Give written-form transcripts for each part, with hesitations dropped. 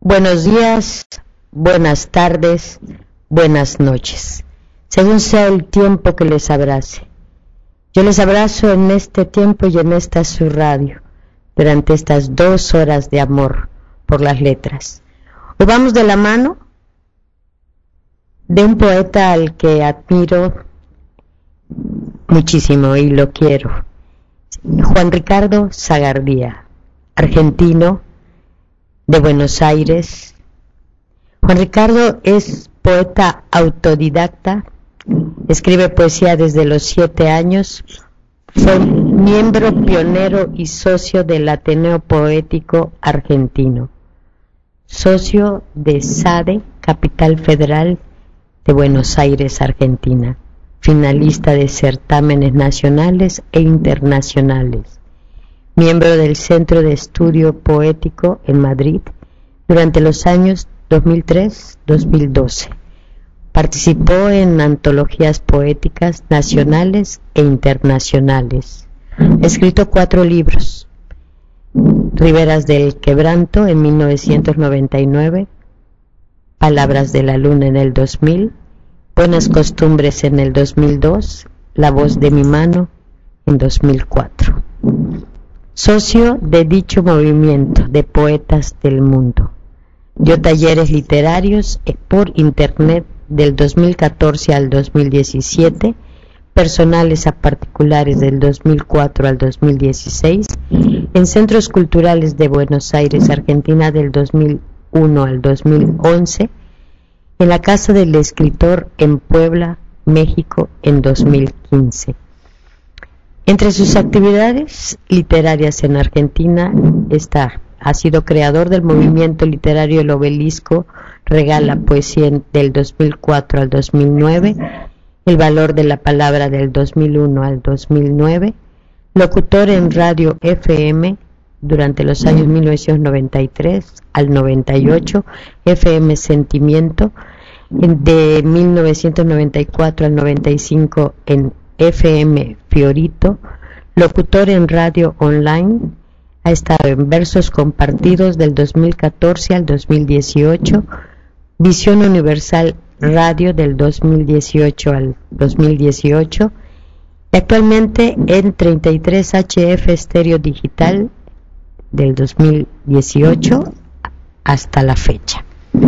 Buenos días, buenas tardes, buenas noches, según sea el tiempo que les abrace. Yo les abrazo en este tiempo y en esta su radio, durante estas 2 horas de amor por las letras. Hoy vamos de la mano de un poeta al que admiro muchísimo y lo quiero, Juan Ricardo Zagardía, argentino, de Buenos Aires. Juan Ricardo es poeta autodidacta, escribe poesía desde los 7 años, fue miembro pionero y socio del Ateneo Poético Argentino, socio de SADE, Capital Federal de Buenos Aires, Argentina, finalista de certámenes nacionales e internacionales, miembro del Centro de Estudio Poético en Madrid durante los años 2003-2012. Participó en antologías poéticas nacionales e internacionales. Ha escrito 4 libros: Riberas del Quebranto en 1999, Palabras de la Luna en el 2000, Buenas Costumbres en el 2002, La Voz de mi Mano en 2004. Socio de dicho movimiento de poetas del mundo. Dio talleres literarios por internet del 2014 al 2017, personales a particulares del 2004 al 2016, en centros culturales de Buenos Aires, Argentina del 2001 al 2011, en la Casa del Escritor en Puebla, México en 2015. Entre sus actividades literarias en Argentina ha sido creador del movimiento literario El Obelisco Regala Poesía del 2004 al 2009, El Valor de la Palabra del 2001 al 2009, locutor en Radio FM durante los años 1993 al 98, FM Sentimiento de 1994 al 95 en FM Fiorito, locutor en radio online, ha estado en Versos Compartidos del 2014 al 2018, Visión Universal Radio del 2018 al 2018, y actualmente en 33 HF Estéreo Digital del 2018 hasta la fecha.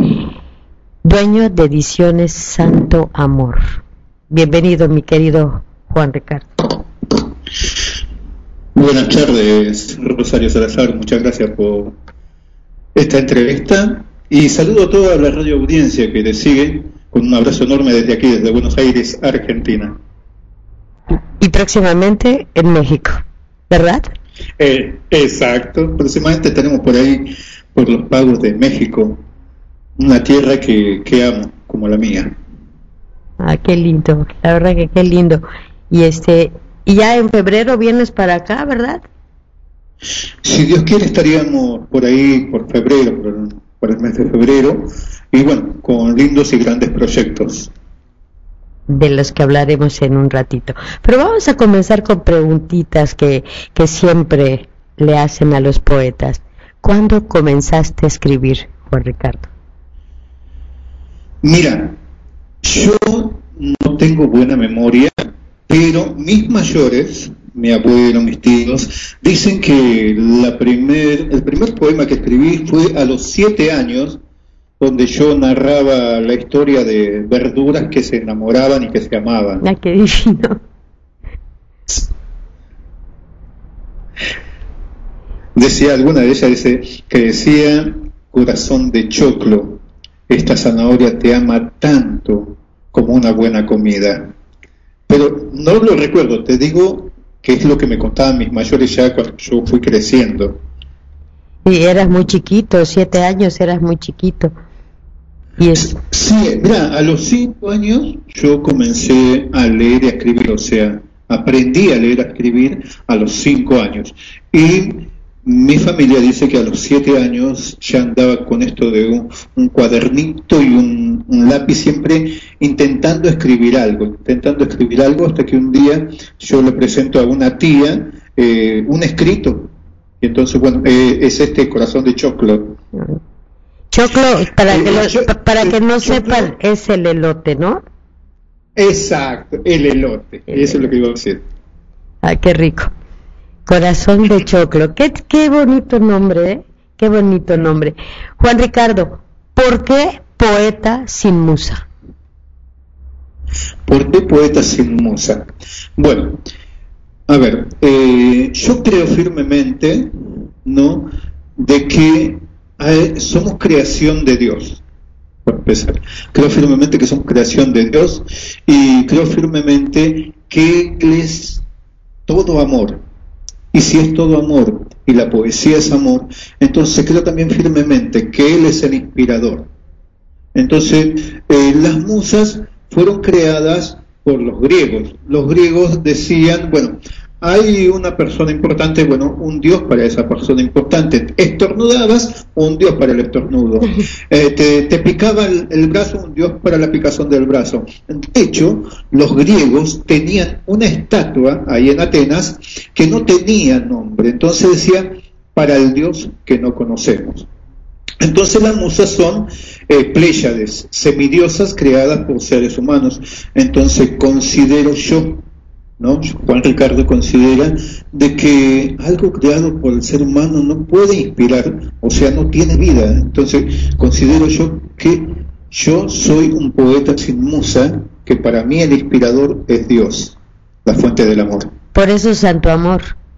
Dueño de Ediciones Santo Amor. Bienvenido, mi querido Juan Ricardo. Buenas tardes, Rosario Salazar, muchas gracias por esta entrevista y saludo a toda la radio audiencia que te sigue, con un abrazo enorme desde aquí, desde Buenos Aires, Argentina. Y próximamente en México, ¿verdad? Exacto, próximamente estaremos por ahí, por los pagos de México, una tierra que amo, como la mía. Ah, qué lindo, la verdad que qué lindo. Y ya en febrero vienes para acá, ¿verdad? Si Dios quiere estaríamos por ahí, por febrero, por el mes de febrero, y bueno, con lindos y grandes proyectos. De los que hablaremos en un ratito. Pero vamos a comenzar con preguntitas que siempre le hacen a los poetas. ¿Cuándo comenzaste a escribir, Juan Ricardo? Mira, yo no tengo buena memoria, pero mis mayores, mi abuelo, mis tíos, dicen que el primer poema que escribí fue a los 7 años, donde yo narraba la historia de verduras que se enamoraban y que se amaban. ¡Ah, qué divino! Decía, alguna de ellas decía, corazón de choclo, esta zanahoria te ama tanto como una buena comida. Pero no lo recuerdo, te digo que es lo que me contaban mis mayores ya cuando yo fui creciendo. Y eras muy chiquito, 7 años, eras muy chiquito. Sí, mira, a los 5 años yo comencé a leer y a escribir, o sea, aprendí a leer y a escribir a los 5 años. Y mi familia dice que a los 7 años ya andaba con esto de un cuadernito y un lápiz, siempre intentando escribir algo, hasta que un día yo le presento a una tía un escrito, y entonces, bueno, es este Corazón de Choclo. Choclo, para que no choclo, sepan, es el elote, ¿no? Exacto, el elote. Eso es lo que iba a decir. Ay, qué rico. Corazón de choclo. Qué bonito nombre, ¿eh? Qué bonito nombre. Juan Ricardo, ¿por qué poeta sin musa? ¿Por qué poeta sin musa? Bueno, a ver, yo creo firmemente, ¿no?, de que somos creación de Dios, por empezar. Creo firmemente que somos creación de Dios y creo firmemente que Él es todo amor. Y si es todo amor y la poesía es amor, entonces creo también firmemente que Él es el inspirador. Entonces, las musas fueron creadas por los griegos. Los griegos decían, bueno, hay una persona importante, bueno, un dios para esa persona importante. Estornudabas, un dios para el estornudo. Te picaba el brazo, un dios para la picazón del brazo. De hecho, los griegos tenían una estatua ahí en Atenas que no tenía nombre. Entonces decía, para el dios que no conocemos. Entonces las musas son pléyades, semidiosas creadas por seres humanos. Entonces considero yo, ¿no?, Juan Ricardo considera de que algo creado por el ser humano no puede inspirar, o sea, no tiene vida. Entonces considero yo que yo soy un poeta sin musa, que para mí el inspirador es Dios, la fuente del amor. Por eso Santo Amor.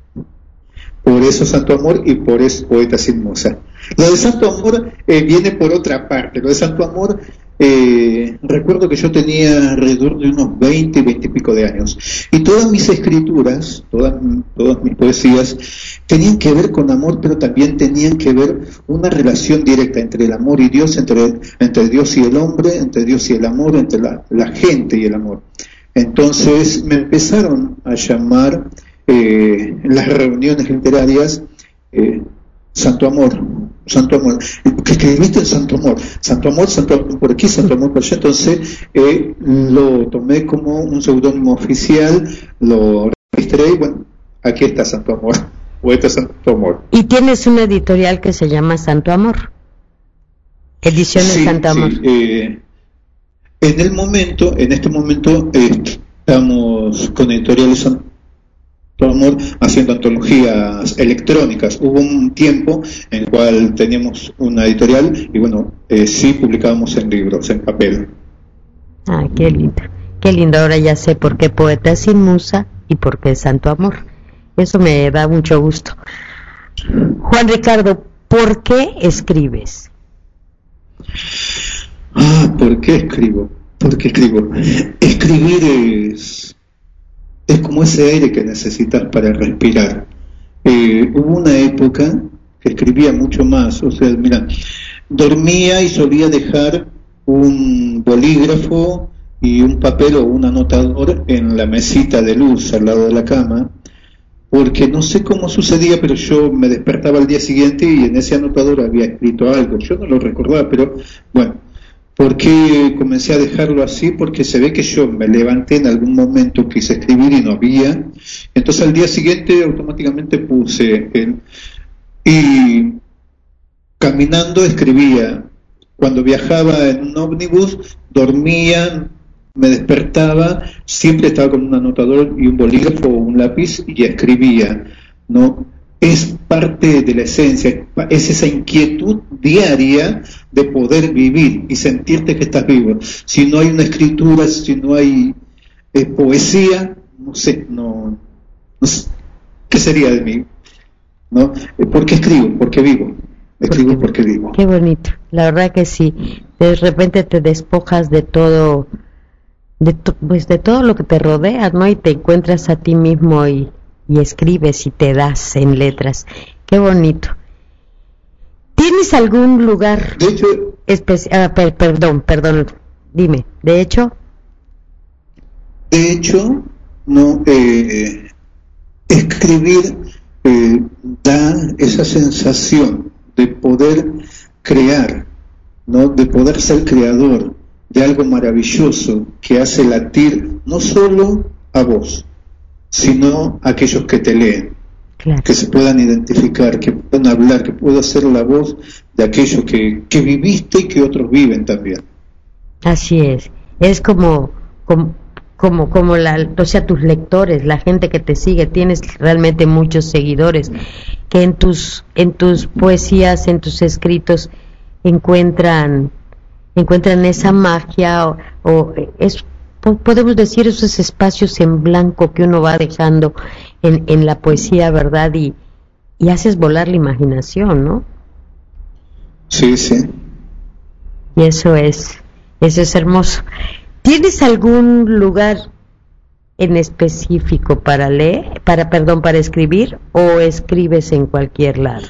Por eso Santo Amor y por eso poeta sin musa. Lo de Santo Amor viene por otra parte. Lo de Santo Amor, recuerdo que yo tenía alrededor de unos 20 y pico de años. Y todas mis escrituras, todas mis poesías, tenían que ver con amor, pero también tenían que ver una relación directa entre el amor y Dios, entre Dios y el hombre, entre Dios y el amor, entre la gente y el amor. Entonces me empezaron a llamar en las reuniones literarias Santo Amor, que escribiste en Santo Amor por aquí, Santo Amor por allá. Entonces lo tomé como un seudónimo oficial, lo registré y bueno, aquí está Santo Amor, poeta Santo Amor. Y tienes una editorial que se llama Santo Amor, Ediciones sí, Santo Amor. Sí, en este momento estamos con editoriales Santo Amor haciendo antologías electrónicas. Hubo un tiempo en el cual teníamos una editorial y bueno, sí publicábamos en libros, en papel. Ah, qué lindo, ahora ya sé por qué poeta sin musa y por qué Santo Amor. Eso me da mucho gusto. Juan Ricardo, ¿por qué escribes? ¿Por qué escribo? Escribir es como ese aire que necesitas para respirar. Hubo una época que escribía mucho más, o sea, mira, dormía y solía dejar un bolígrafo y un papel o un anotador en la mesita de luz al lado de la cama, porque no sé cómo sucedía, pero yo me despertaba al día siguiente y en ese anotador había escrito algo. Yo no lo recordaba, pero bueno, ¿por qué comencé a dejarlo así? Porque se ve que yo me levanté en algún momento, quise escribir y no había. Entonces al día siguiente automáticamente puse y caminando escribía. Cuando viajaba en un ómnibus, dormía, me despertaba, siempre estaba con un anotador y un bolígrafo o un lápiz y escribía, ¿no? Es parte de la esencia, es esa inquietud diaria de poder vivir y sentirte que estás vivo. Si no hay una escritura, si no hay poesía, no sé, ¿qué sería de mí? ¿No? ¿Por qué escribo? Porque vivo. Escribo porque vivo. Qué bonito, la verdad que sí. De repente te despojas de todo, pues de todo lo que te rodea, ¿no? Y te encuentras a ti mismo y escribes y te das en letras. Qué bonito. ¿Tienes algún lugar de hecho especial? Perdón, dime. ¿De hecho, no, escribir da esa sensación de poder crear, ¿no? De poder ser creador de algo maravilloso que hace latir no solo a vos, sino a aquellos que te leen. Claro. que se puedan identificar, que puedan hablar, que pueda ser la voz de aquello que viviste y que otros viven también. Así es como o sea, tus lectores, la gente que te sigue, tienes realmente muchos seguidores que en tus poesías, en tus escritos encuentran esa magia podemos decir esos espacios en blanco que uno va dejando en la poesía, ¿verdad? Y haces volar la imaginación, ¿no? Sí, sí. Y eso es hermoso. ¿Tienes algún lugar en específico para para escribir, o escribes en cualquier lado?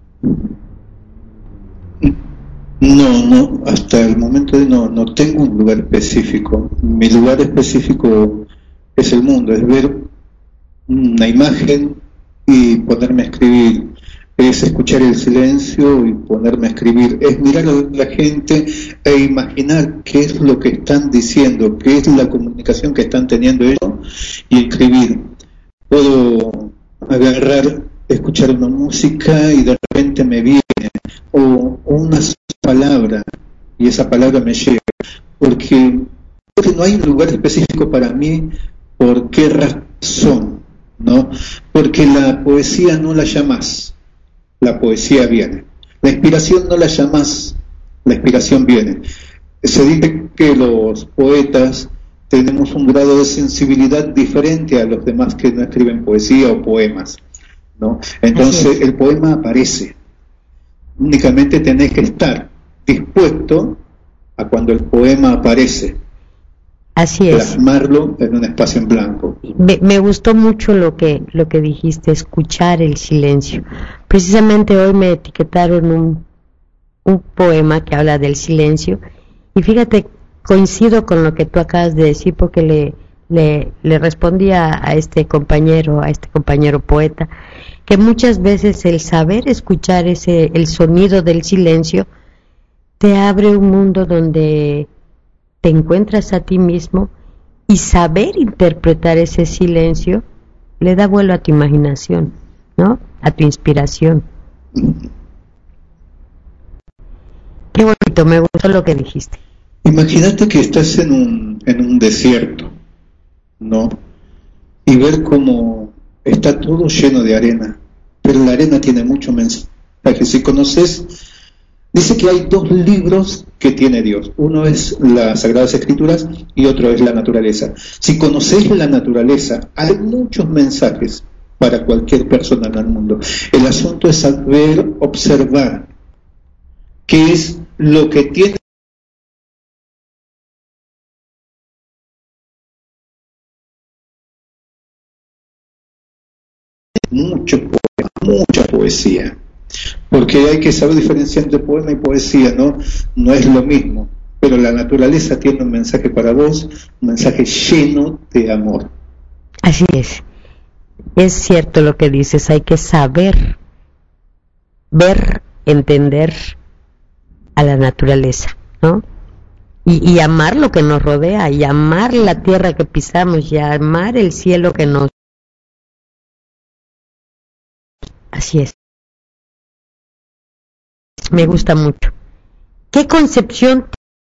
No, hasta el momento no tengo un lugar específico. Mi lugar específico es el mundo, es ver una imagen y ponerme a escribir, es escuchar el silencio y ponerme a escribir, es mirar a la gente e imaginar qué es lo que están diciendo, qué es la comunicación que están teniendo ellos, y escribir. Puedo agarrar, escuchar una música y de repente me viene, o una palabra, y esa palabra me llega, porque no hay un lugar específico para mí. ¿Por qué razón? ¿No? Porque la poesía no la llamas, la poesía viene. La inspiración no la llamas, la inspiración viene. Se dice que los poetas tenemos un grado de sensibilidad diferente a los demás que no escriben poesía o poemas, ¿no? Entonces el poema aparece. Únicamente tenés que estar dispuesto a, cuando el poema aparece, así es, plasmarlo en un espacio en blanco. Me gustó mucho lo que dijiste, escuchar el silencio. Precisamente hoy me etiquetaron un poema que habla del silencio, y fíjate, coincido con lo que tú acabas de decir, porque le respondí a este compañero poeta, que muchas veces el saber escuchar el sonido del silencio te abre un mundo donde te encuentras a ti mismo, y saber interpretar ese silencio le da vuelo a tu imaginación, ¿no? A tu inspiración. Qué bonito, me gustó lo que dijiste. Imagínate que estás en un desierto, ¿no? Y ver cómo está todo lleno de arena, pero la arena tiene mucho mensaje. Si conoces, dice que hay dos libros que tiene Dios. Uno es las Sagradas Escrituras y otro es la naturaleza. Si conoces la naturaleza, hay muchos mensajes para cualquier persona en el mundo. El asunto es saber observar qué es lo que tiene mucho poema, mucha poesía, porque hay que saber diferenciar entre poema y poesía, no es lo mismo, pero la naturaleza tiene un mensaje para vos, un mensaje lleno de amor. Así es cierto lo que dices, hay que saber ver, entender a la naturaleza, ¿no? Y amar lo que nos rodea, y amar la tierra que pisamos, y amar el cielo que nos... Así es. Me gusta mucho. ¿Qué concepción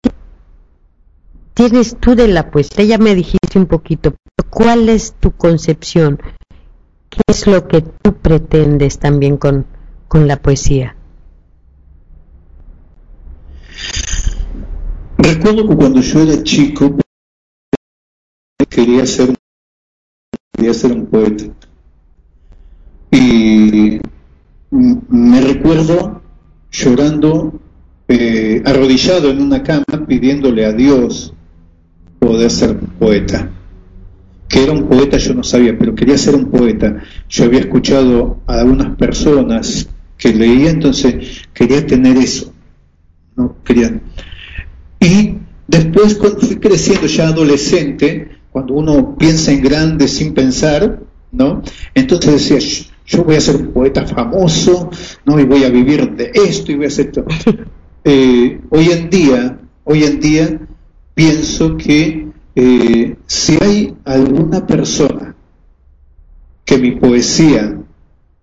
tienes tú de la poesía? Ya me dijiste un poquito, pero ¿cuál es tu concepción? ¿Qué es lo que tú pretendes también con la poesía? Recuerdo que cuando yo era chico quería ser un poeta, y me recuerdo llorando, arrodillado en una cama, pidiéndole a Dios poder ser poeta. Que era un poeta yo no sabía, pero quería ser un poeta. Yo había escuchado a algunas personas que leía, entonces quería tener eso, ¿no? Y después, cuando fui creciendo, ya adolescente, cuando uno piensa en grande sin pensar, ¿no? Entonces decía, yo voy a ser un poeta famoso, ¿no? Y voy a vivir de esto y voy a hacer esto. Hoy en día pienso que si hay alguna persona que mi poesía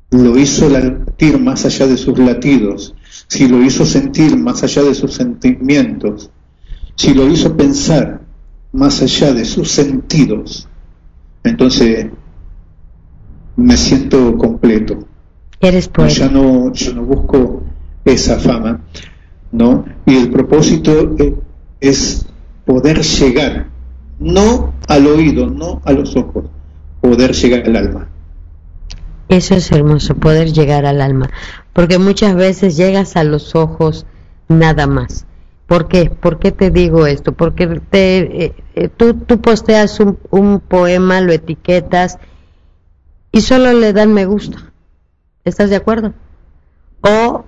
lo hizo latir más allá de sus latidos, si lo hizo sentir más allá de sus sentimientos, si lo hizo pensar más allá de sus sentidos, entonces me siento completo. Eres poeta. Yo no busco esa fama, ¿no? Y el propósito es poder llegar, no al oído, no a los ojos, poder llegar al alma. Eso es hermoso, poder llegar al alma, porque muchas veces llegas a los ojos nada más. ¿Por qué? ¿Por qué te digo esto? Porque tú posteas un poema, lo etiquetas y solo le dan me gusta. ¿Estás de acuerdo? O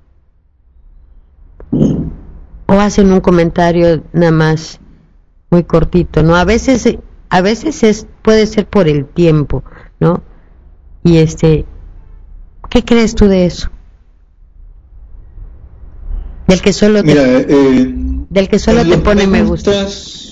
hacen un comentario nada más muy cortito, ¿no? A veces puede ser por el tiempo, ¿no? Y ¿qué crees tú de eso? Del que solo te pone me gusta.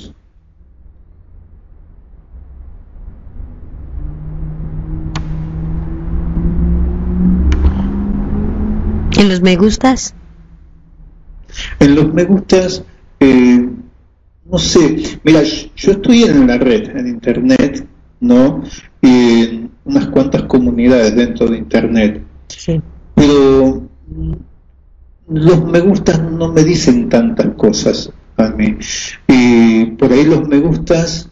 ¿En los me gustas? En los me gustas, no sé, mira, yo estoy en la red, en internet, ¿no? Y en unas cuantas comunidades dentro de internet. Sí. Pero los me gustas no me dicen tantas cosas a mí. Y por ahí los me gustas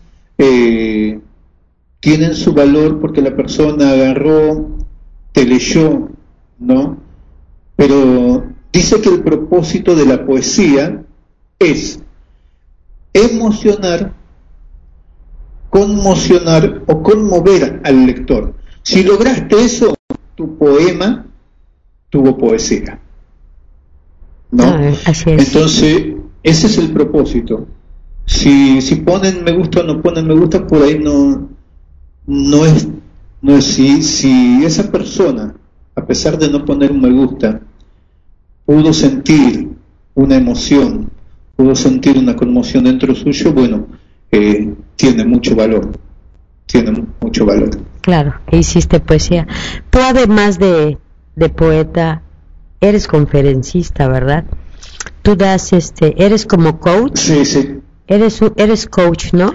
tienen su valor porque la persona agarró, te leyó, ¿no? Pero dice que el propósito de la poesía es emocionar, conmocionar o conmover al lector. Si lograste eso, tu poema tuvo poesía, ¿no? Así es. Entonces, ese es el propósito. Si ponen me gusta o no ponen me gusta, por ahí no es si esa persona, a pesar de no poner un me gusta, pudo sentir una emoción, pudo sentir una conmoción dentro suyo, bueno, tiene mucho valor. Claro, hiciste poesía. Tú además de poeta, eres conferencista, ¿verdad? Tú das, eres como coach. Sí. Eres coach, ¿no?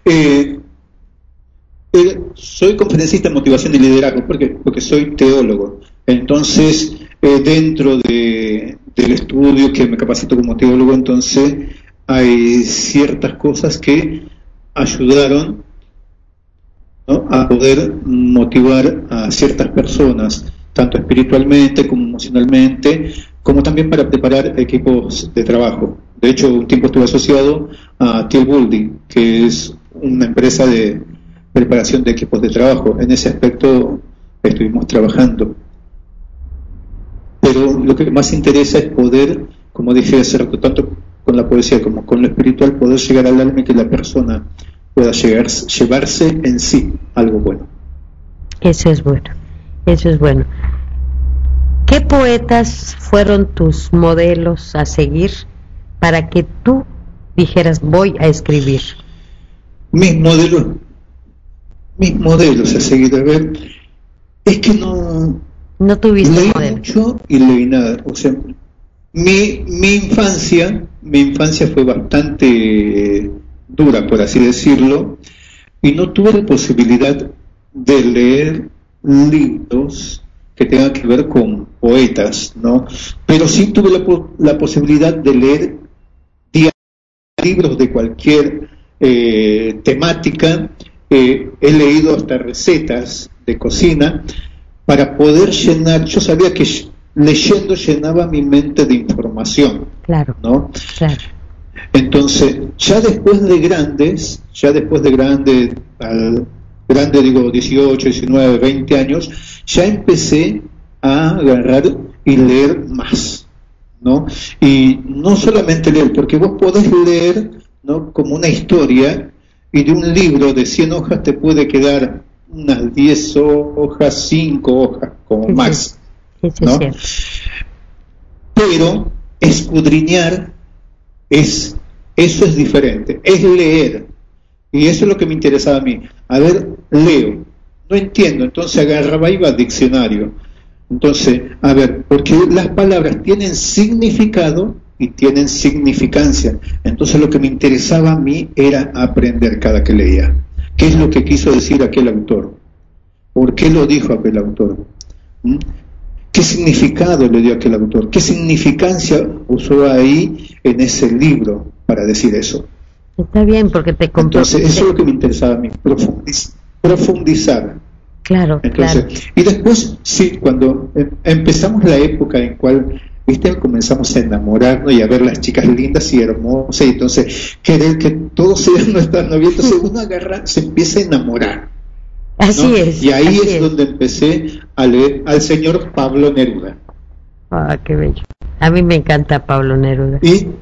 Soy conferencista en motivación y liderazgo, porque soy teólogo. Entonces, dentro del estudio que me capacito como teólogo, entonces hay ciertas cosas que ayudaron, ¿no?, a poder motivar a ciertas personas, tanto espiritualmente como emocionalmente, como también para preparar equipos de trabajo. De hecho, un tiempo estuve asociado a Team Building, que es una empresa de preparación de equipos de trabajo. En ese aspecto estuvimos trabajando. Pero lo que más interesa es poder, como dije hace rato, tanto con la poesía como con lo espiritual, poder llegar al alma y que la persona pueda llevarse en sí algo bueno. Eso es bueno. ¿Qué poetas fueron tus modelos a seguir para que tú dijeras voy a escribir? Mis modelos a seguir, a ver, es que no tuviste leí modelo. mucho y leí nada. O sea, mi infancia fue bastante dura, por así decirlo, y no tuve la posibilidad de leer libros que tengan que ver con poetas, ¿no? Pero sí tuve la posibilidad de leer libros de cualquier temática. He leído hasta recetas de cocina para poder llenar. Yo sabía que leyendo llenaba mi mente de información, claro, ¿no? Claro. Entonces, ya después de grande, digo 18, 19, 20 años, ya empecé a agarrar y leer más, ¿no? Y no solamente leer, porque vos podés leer, ¿no?, como una historia, y de un libro de 100 hojas te puede quedar unas 10 hojas, 5 hojas, como Sí, más, sí, ¿no? cierto. Pero escudriñar eso es diferente, es leer, y eso es lo que me interesaba a mí. A ver, leo, no entiendo, entonces agarraba, iba al diccionario, Entonces, a ver, porque las palabras tienen significado y tienen significancia. Entonces lo que me interesaba a mí era aprender cada que leía. ¿Qué es lo que quiso decir aquel autor? ¿Por qué lo dijo aquel autor? ¿Mm? ¿Qué significado le dio aquel autor? ¿Qué significancia usó ahí en ese libro para decir eso? Está bien, porque te Entonces, eso es lo que me interesaba a mí, profundizar. Claro, entonces, claro. Y después, sí, cuando empezamos la época en cual, viste, comenzamos a enamorarnos y a ver las chicas lindas y hermosas, y entonces querer que todos sean nuestras novias, entonces uno agarra, se empieza a enamorar. Así ¿no? es. Y ahí es donde empecé a leer al señor Pablo Neruda. Ah, qué bello. A mí me encanta Pablo Neruda.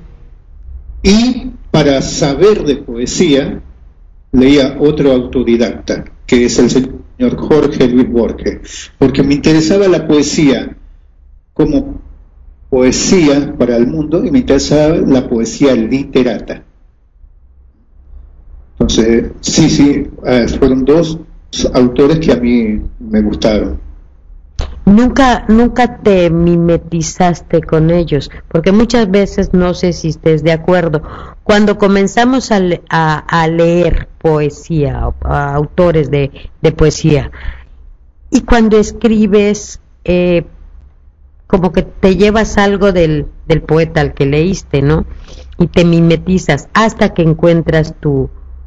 Y para saber de poesía, leía otro autodidacta, que es el señor Jorge Luis Borges, porque me interesaba la poesía como poesía para el mundo y me interesaba la poesía literata. Entonces, sí, fueron dos autores que a mí me gustaron. Nunca te mimetizaste con ellos, porque muchas veces, no sé si estés de acuerdo, cuando comenzamos a leer poesía, a autores de poesía, y cuando escribes, como que te llevas algo del poeta al que leíste, ¿no? Y te mimetizas hasta que encuentras tu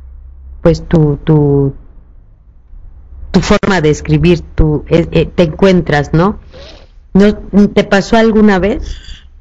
forma de escribir, te encuentras, ¿no? ¿No te pasó alguna vez?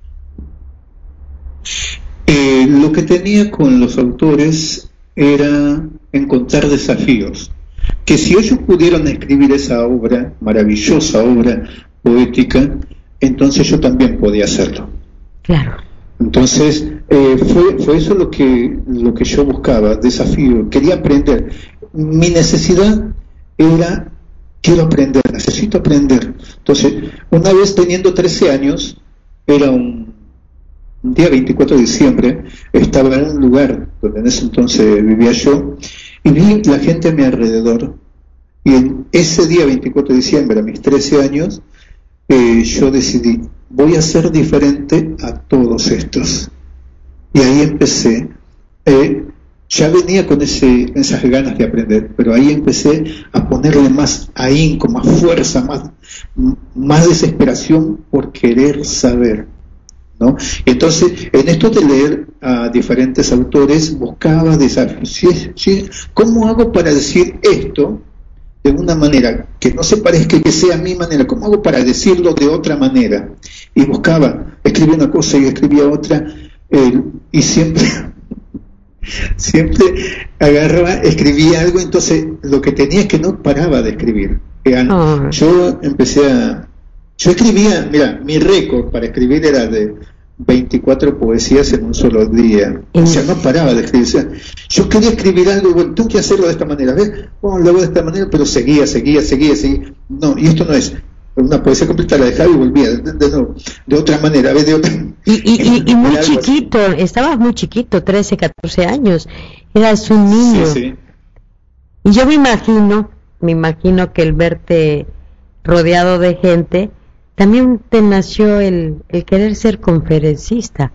Lo que tenía con los autores era encontrar desafíos, que si ellos pudieron escribir esa obra, maravillosa obra poética, entonces yo también podía hacerlo. Claro. Entonces, fue eso lo que yo buscaba, desafío, quería aprender. Mi necesidad era, quiero aprender, necesito aprender. Entonces, una vez teniendo 13 años, era un día 24 de diciembre, estaba en un lugar donde en ese entonces vivía yo, y vi la gente a mi alrededor, y en ese día 24 de diciembre, a mis 13 años, yo decidí, voy a ser diferente a todos estos. Y ahí empecé, ya venía con esas ganas de aprender, pero ahí empecé a ponerle más ahínco, más fuerza, más desesperación por querer saber, ¿no? Entonces, en esto de leer a diferentes autores, buscaba desafíos. ¿Cómo hago para decir esto de una manera que no se parezca, que sea mi manera? ¿Cómo hago para decirlo de otra manera? Y buscaba, escribía una cosa y escribía otra, y siempre agarraba, escribía algo, entonces lo que tenía es que no paraba de escribir. Yo escribía, mira, mi récord para escribir era de 24 poesías en un solo día. O sea, no paraba de escribir. O sea, yo quería escribir algo, bueno, tengo que hacerlo de esta manera, ¿ves? Bueno, lo hago de esta manera, pero seguía. No, y esto no es una poesía completa, la dejaba y volvía de nuevo, de otra manera, ¿ves? De otra. Y muy chiquito, así. Estabas muy chiquito, 13, 14 años, eras un niño. Sí. Y yo me imagino que el verte rodeado de gente, también te nació el querer ser conferencista.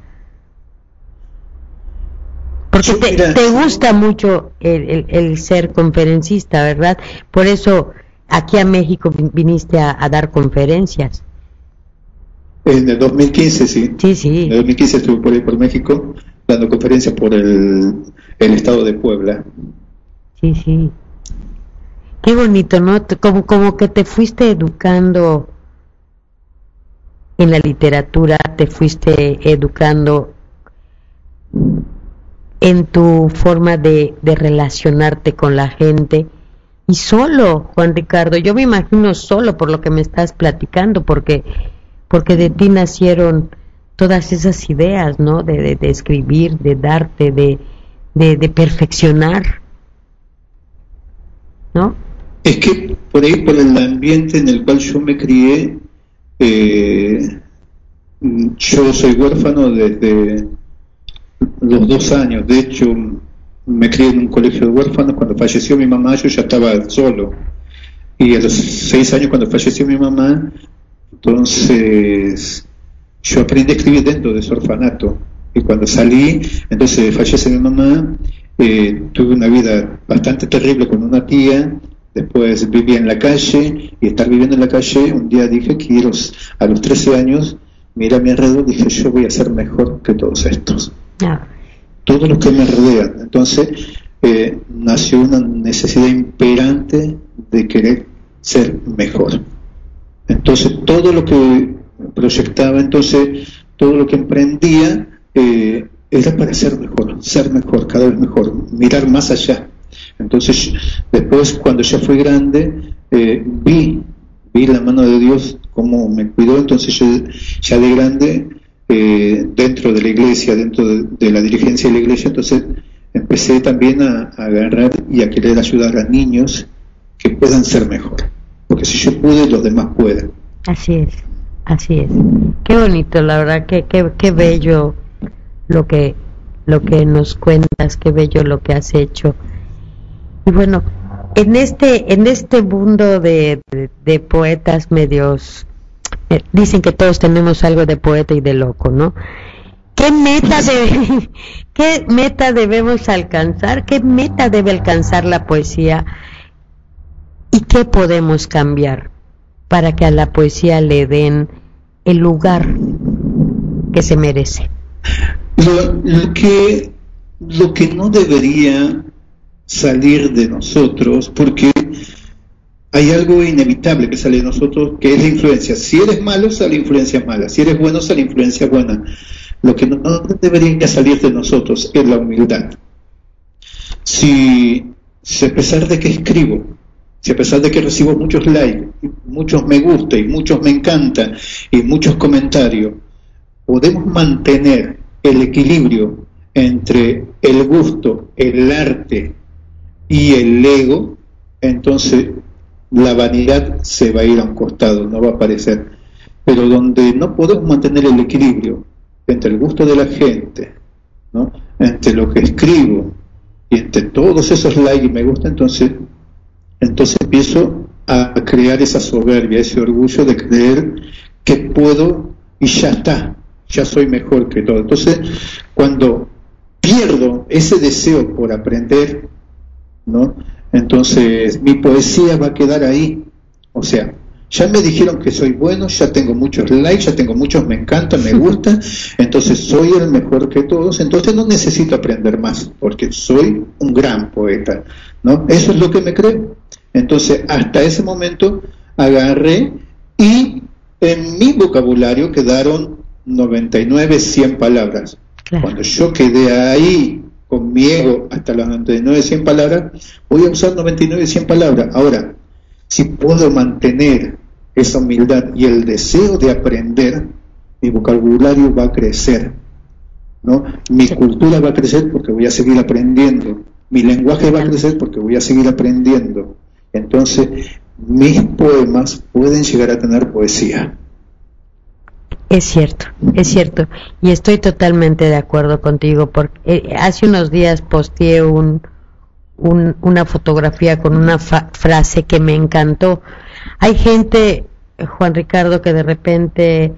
Porque te gusta mucho el ser conferencista, ¿verdad? Por eso aquí a México viniste a dar conferencias. En el 2015, sí. Sí. En el 2015 estuve por ahí por México dando conferencias por el estado de Puebla. Sí. Qué bonito, ¿no? Como que te fuiste educando en la literatura, te fuiste educando en tu forma de relacionarte con la gente. Y solo, Juan Ricardo, yo me imagino solo por lo que me estás platicando, porque de ti nacieron todas esas ideas, ¿no? De escribir, de darte, de perfeccionar, ¿no? Es que por ahí, por el ambiente en el cual yo me crié, yo soy huérfano desde los 2 años. De hecho, me crié en un colegio de huérfanos. Cuando falleció mi mamá, yo ya estaba solo. Y a los 6 años, cuando falleció mi mamá, Entonces yo aprendí a escribir dentro de ese orfanato, y cuando salí, entonces fallece mi mamá, tuve una vida bastante terrible con una tía, después viví en la calle, y estar viviendo en la calle, un día dije quiero, a los 13 años, miré a mi alrededor, dije yo voy a ser mejor que todos estos, todos los que me rodean. Entonces nació una necesidad imperante de querer ser mejor. Entonces todo lo que proyectaba, entonces todo lo que emprendía era para ser mejor, cada vez mejor, mirar más allá. Entonces después, cuando ya fui grande, vi la mano de Dios cómo me cuidó. Entonces yo ya de grande, dentro de la iglesia, dentro de la dirigencia de la iglesia, entonces empecé también a agarrar y a querer ayudar a niños que puedan ser mejor, porque si yo pude, los demás pueden. Así es. Qué bonito, la verdad, qué bello lo que nos cuentas, qué bello lo que has hecho. Y bueno, en este mundo de poetas medios, dicen que todos tenemos algo de poeta y de loco, ¿no? ¿Qué meta debemos alcanzar? ¿Qué meta debe alcanzar la poesía? ¿Y qué podemos cambiar para que a la poesía le den el lugar que se merece? Lo que no debería salir de nosotros, porque hay algo inevitable que sale de nosotros, que es la influencia. Si eres malo, sale influencia mala; si eres bueno, sale influencia buena. Lo que no debería salir de nosotros es la humildad. Si a pesar de que escribo, si a pesar de que recibo muchos likes, muchos me gusta y muchos me encanta y muchos comentarios, podemos mantener el equilibrio entre el gusto, el arte y el ego, entonces la vanidad se va a ir a un costado, no va a aparecer. Pero donde no podemos mantener el equilibrio entre el gusto de la gente, ¿no?, entre lo que escribo y entre todos esos likes y me gusta, entonces empiezo a crear esa soberbia, ese orgullo de creer que puedo y ya está, ya soy mejor que todo. Entonces, cuando pierdo ese deseo por aprender, ¿no?, entonces mi poesía va a quedar ahí. O sea, ya me dijeron que soy bueno, ya tengo muchos likes, ya tengo muchos me encanta, me gusta, entonces soy el mejor que todos, entonces no necesito aprender más, porque soy un gran poeta, ¿no? Eso es lo que me creo. Entonces, hasta ese momento agarré y en mi vocabulario quedaron 99, 100 palabras. Claro. Cuando yo quedé ahí con mi ego hasta las 99, 100 palabras, voy a usar 99, 100 palabras. Ahora, si puedo mantener esa humildad y el deseo de aprender, mi vocabulario va a crecer, ¿no? Mi cultura va a crecer porque voy a seguir aprendiendo. Mi lenguaje va a crecer porque voy a seguir aprendiendo. Entonces, mis poemas pueden llegar a tener poesía. Es cierto, y estoy totalmente de acuerdo contigo, porque hace unos días posteé una fotografía con una frase que me encantó. Hay gente, Juan Ricardo, que de repente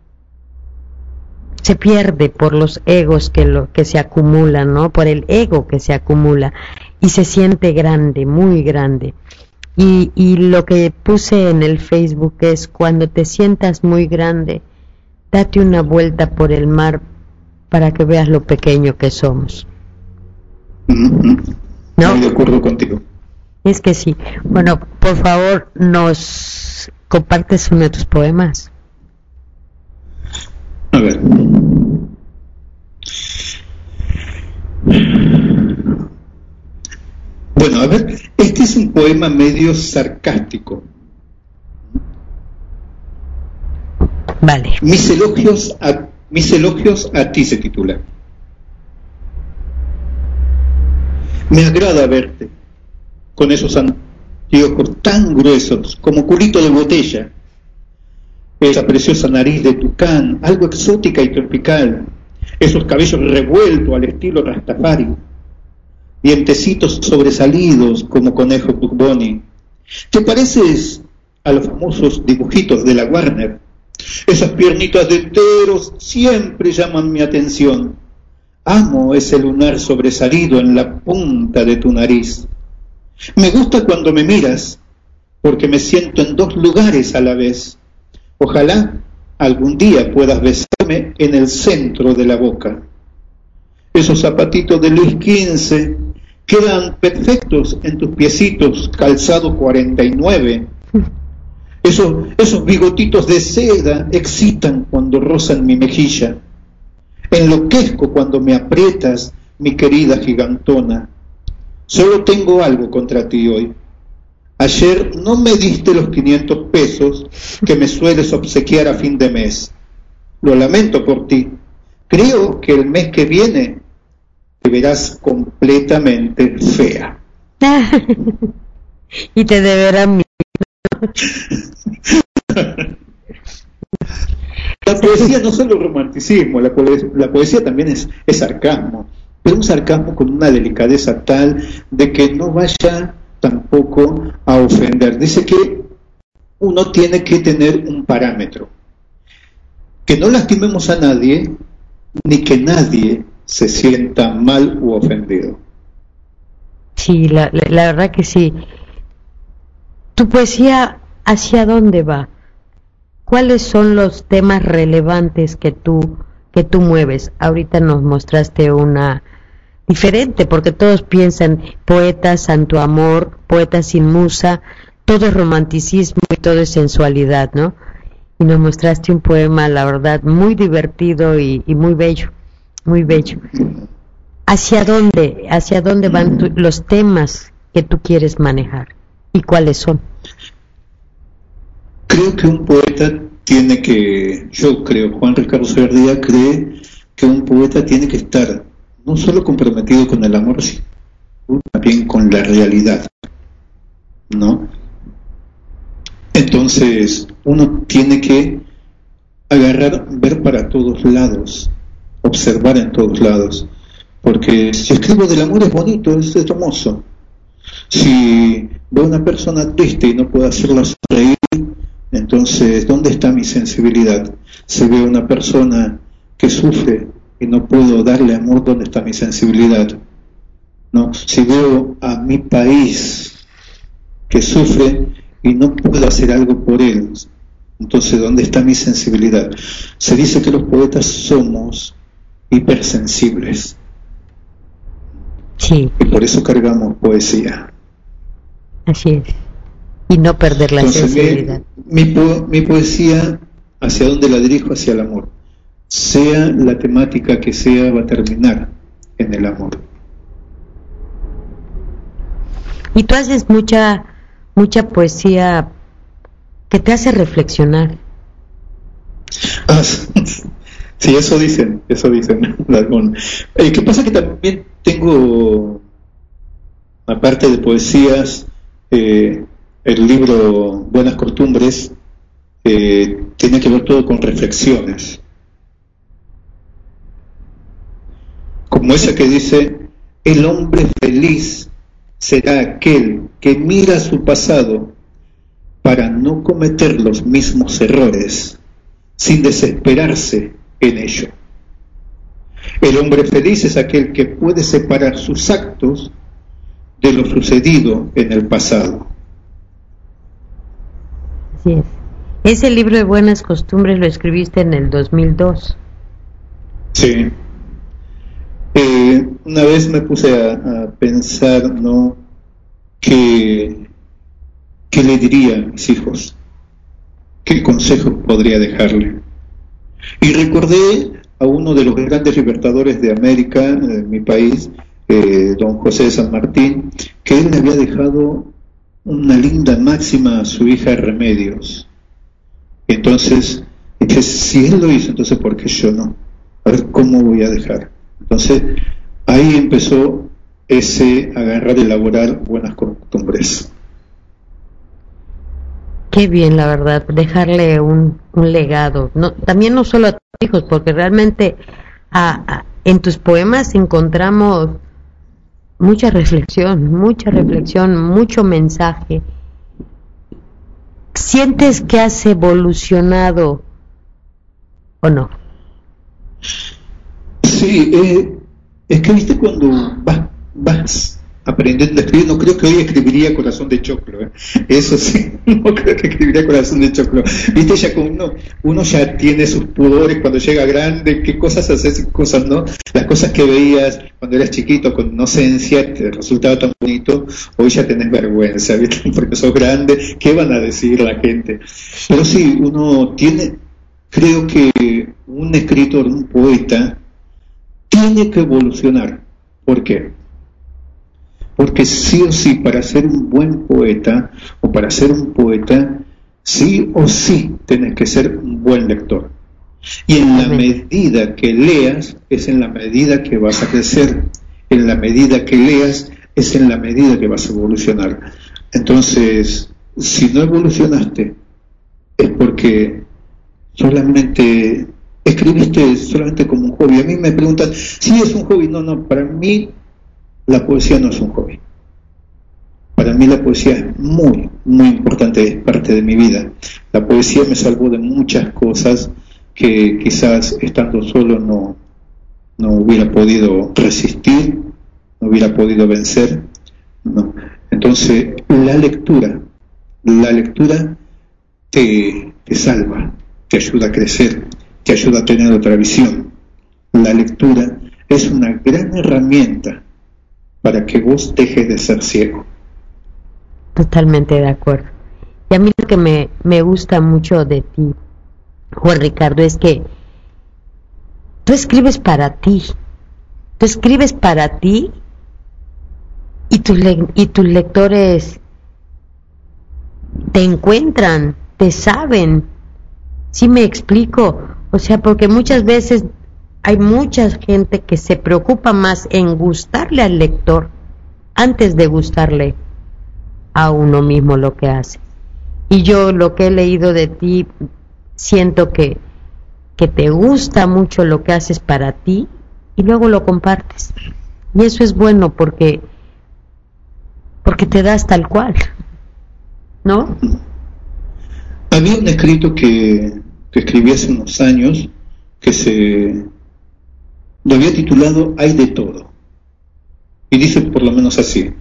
se pierde por los egos que se acumulan, ¿no? Por el ego que se acumula y se siente grande, muy grande. Y lo que puse en el Facebook es: cuando te sientas muy grande, date una vuelta por el mar para que veas lo pequeño que somos. ¿No? Estoy de acuerdo contigo. Es que sí. Bueno, por favor, nos compartes uno de tus poemas. A ver. Bueno, a ver, este es un poema medio sarcástico. Vale. Mis elogios a ti se titula. Me agrada verte con esos anteojos tan gruesos como culito de botella, esa preciosa nariz de tucán, algo exótica y tropical, esos cabellos revueltos al estilo Rastafari, dientecitos sobresalidos como conejo Bugs Bunny. Te pareces a los famosos dibujitos de la Warner. Esas piernitas de enteros siempre llaman mi atención. Amo ese lunar sobresalido en la punta de tu nariz. Me gusta cuando me miras, porque me siento en dos lugares a la vez. Ojalá algún día puedas besarme en el centro de la boca. Esos zapatitos de Luis XV quedan perfectos en tus piecitos, calzado 49. Esos bigotitos de seda excitan cuando rozan mi mejilla. Enloquezco cuando me aprietas, mi querida gigantona. Solo tengo algo contra ti hoy. Ayer no me diste los 500 pesos que me sueles obsequiar a fin de mes. Lo lamento por ti. Creo que el mes que viene te verás completamente fea. Y te deberán mi... La poesía no solo romanticismo, la poesía también es sarcasmo, pero un sarcasmo con una delicadeza tal de que no vaya tampoco a ofender. Dice que uno tiene que tener un parámetro, que no lastimemos a nadie, ni que nadie se sienta mal u ofendido. Sí, la verdad que sí. ¿Tu poesía hacia dónde va? ¿Cuáles son los temas relevantes que tú mueves? Ahorita nos mostraste una diferente, porque todos piensan poeta, santo amor, poeta sin musa, todo es romanticismo y todo es sensualidad, ¿no? Y nos mostraste un poema, la verdad, muy divertido y muy bello, muy bello. ¿Hacia dónde van los temas que tú quieres manejar y cuáles son? Creo que un poeta Juan Ricardo Sagardía cree que un poeta tiene que estar no solo comprometido con el amor, sino también con la realidad, ¿no? Entonces, uno tiene que ver para todos lados, observar en todos lados, porque si escribo del amor es bonito, es hermoso. Si veo a una persona triste y no puedo hacerla sonreír, entonces, ¿dónde está mi sensibilidad? Si veo a una persona que sufre y no puedo darle amor, ¿dónde está mi sensibilidad? ¿No? Si veo a mi país que sufre y no puedo hacer algo por él, entonces, ¿dónde está mi sensibilidad? Se dice que los poetas somos hipersensibles. Sí. Y por eso cargamos poesía. Así es. Y no perder la sensibilidad. Mi poesía, ¿hacia dónde la dirijo? Hacia el amor. Sea la temática que sea, va a terminar en el amor. Y tú haces mucha poesía que te hace reflexionar. Sí, eso dicen. ¿Qué pasa? Que también tengo, aparte de poesías, el libro Buenas Costumbres tiene que ver todo con reflexiones, como esa que dice: el hombre feliz será aquel que mira su pasado para no cometer los mismos errores sin desesperarse en ello. El hombre feliz es aquel que puede separar sus actos de lo sucedido en el pasado. Así es. Ese libro de Buenas Costumbres lo escribiste en el 2002. Sí. Una vez me puse a pensar, ¿no?, ¿qué le diría a mis hijos? ¿Qué consejos podría dejarle? Y recordé a uno de los grandes libertadores de América, de mi país, don José de San Martín, que él le había dejado una linda máxima a su hija Remedios. Entonces, que si él lo hizo, entonces ¿por qué yo no? A ver cómo voy a dejar. Entonces, ahí empezó ese agarrar y elaborar Buenas Costumbres. Qué bien, la verdad, dejarle un legado. También no solo a tus hijos, porque realmente en tus poemas encontramos mucha reflexión, mucho mensaje. ¿Sientes que has evolucionado o no? Sí, es que viste cuando vas aprendiendo a escribir, no creo que hoy escribiría Corazón de Choclo, eso sí, no creo que escribiría Corazón de Choclo, viste, ya con uno ya tiene sus pudores cuando llega grande, qué cosas haces y cosas no, las cosas que veías cuando eras chiquito con inocencia te resultaba tan bonito, hoy ya tenés vergüenza, viste, porque sos grande, ¿qué van a decir la gente? Pero sí, uno tiene, creo que un escritor, un poeta, tiene que evolucionar. ¿Por qué? Porque sí o sí, para ser un buen poeta o para ser un poeta, sí o sí tenés que ser un buen lector. Y en la medida que leas, es en la medida que vas a crecer. En la medida que leas, es en la medida que vas a evolucionar. Entonces, si no evolucionaste, es porque solamente escribiste solamente como un hobby. A mí me preguntan, ¿sí es un hobby? No, para mí la poesía no es un hobby. Para mí la poesía es muy, muy importante, es parte de mi vida. La poesía me salvó de muchas cosas que quizás estando solo no hubiera podido resistir, no hubiera podido vencer. No. Entonces, la lectura te salva, te ayuda a crecer, te ayuda a tener otra visión. La lectura es una gran herramienta para que vos dejes de ser ciego. Totalmente de acuerdo. Y a mí lo que me gusta mucho de ti, Juan Ricardo, es que tú escribes para ti. Tú escribes para ti y tus lectores te encuentran, te saben. ¿Sí me explico? O sea, porque muchas veces hay mucha gente que se preocupa más en gustarle al lector antes de gustarle a uno mismo lo que hace. Y yo lo que he leído de ti, siento que te gusta mucho lo que haces para ti y luego lo compartes. Y eso es bueno porque te das tal cual, ¿no? Había un escrito que escribí hace unos años que lo había titulado Hay de todo. Y dice por lo menos así: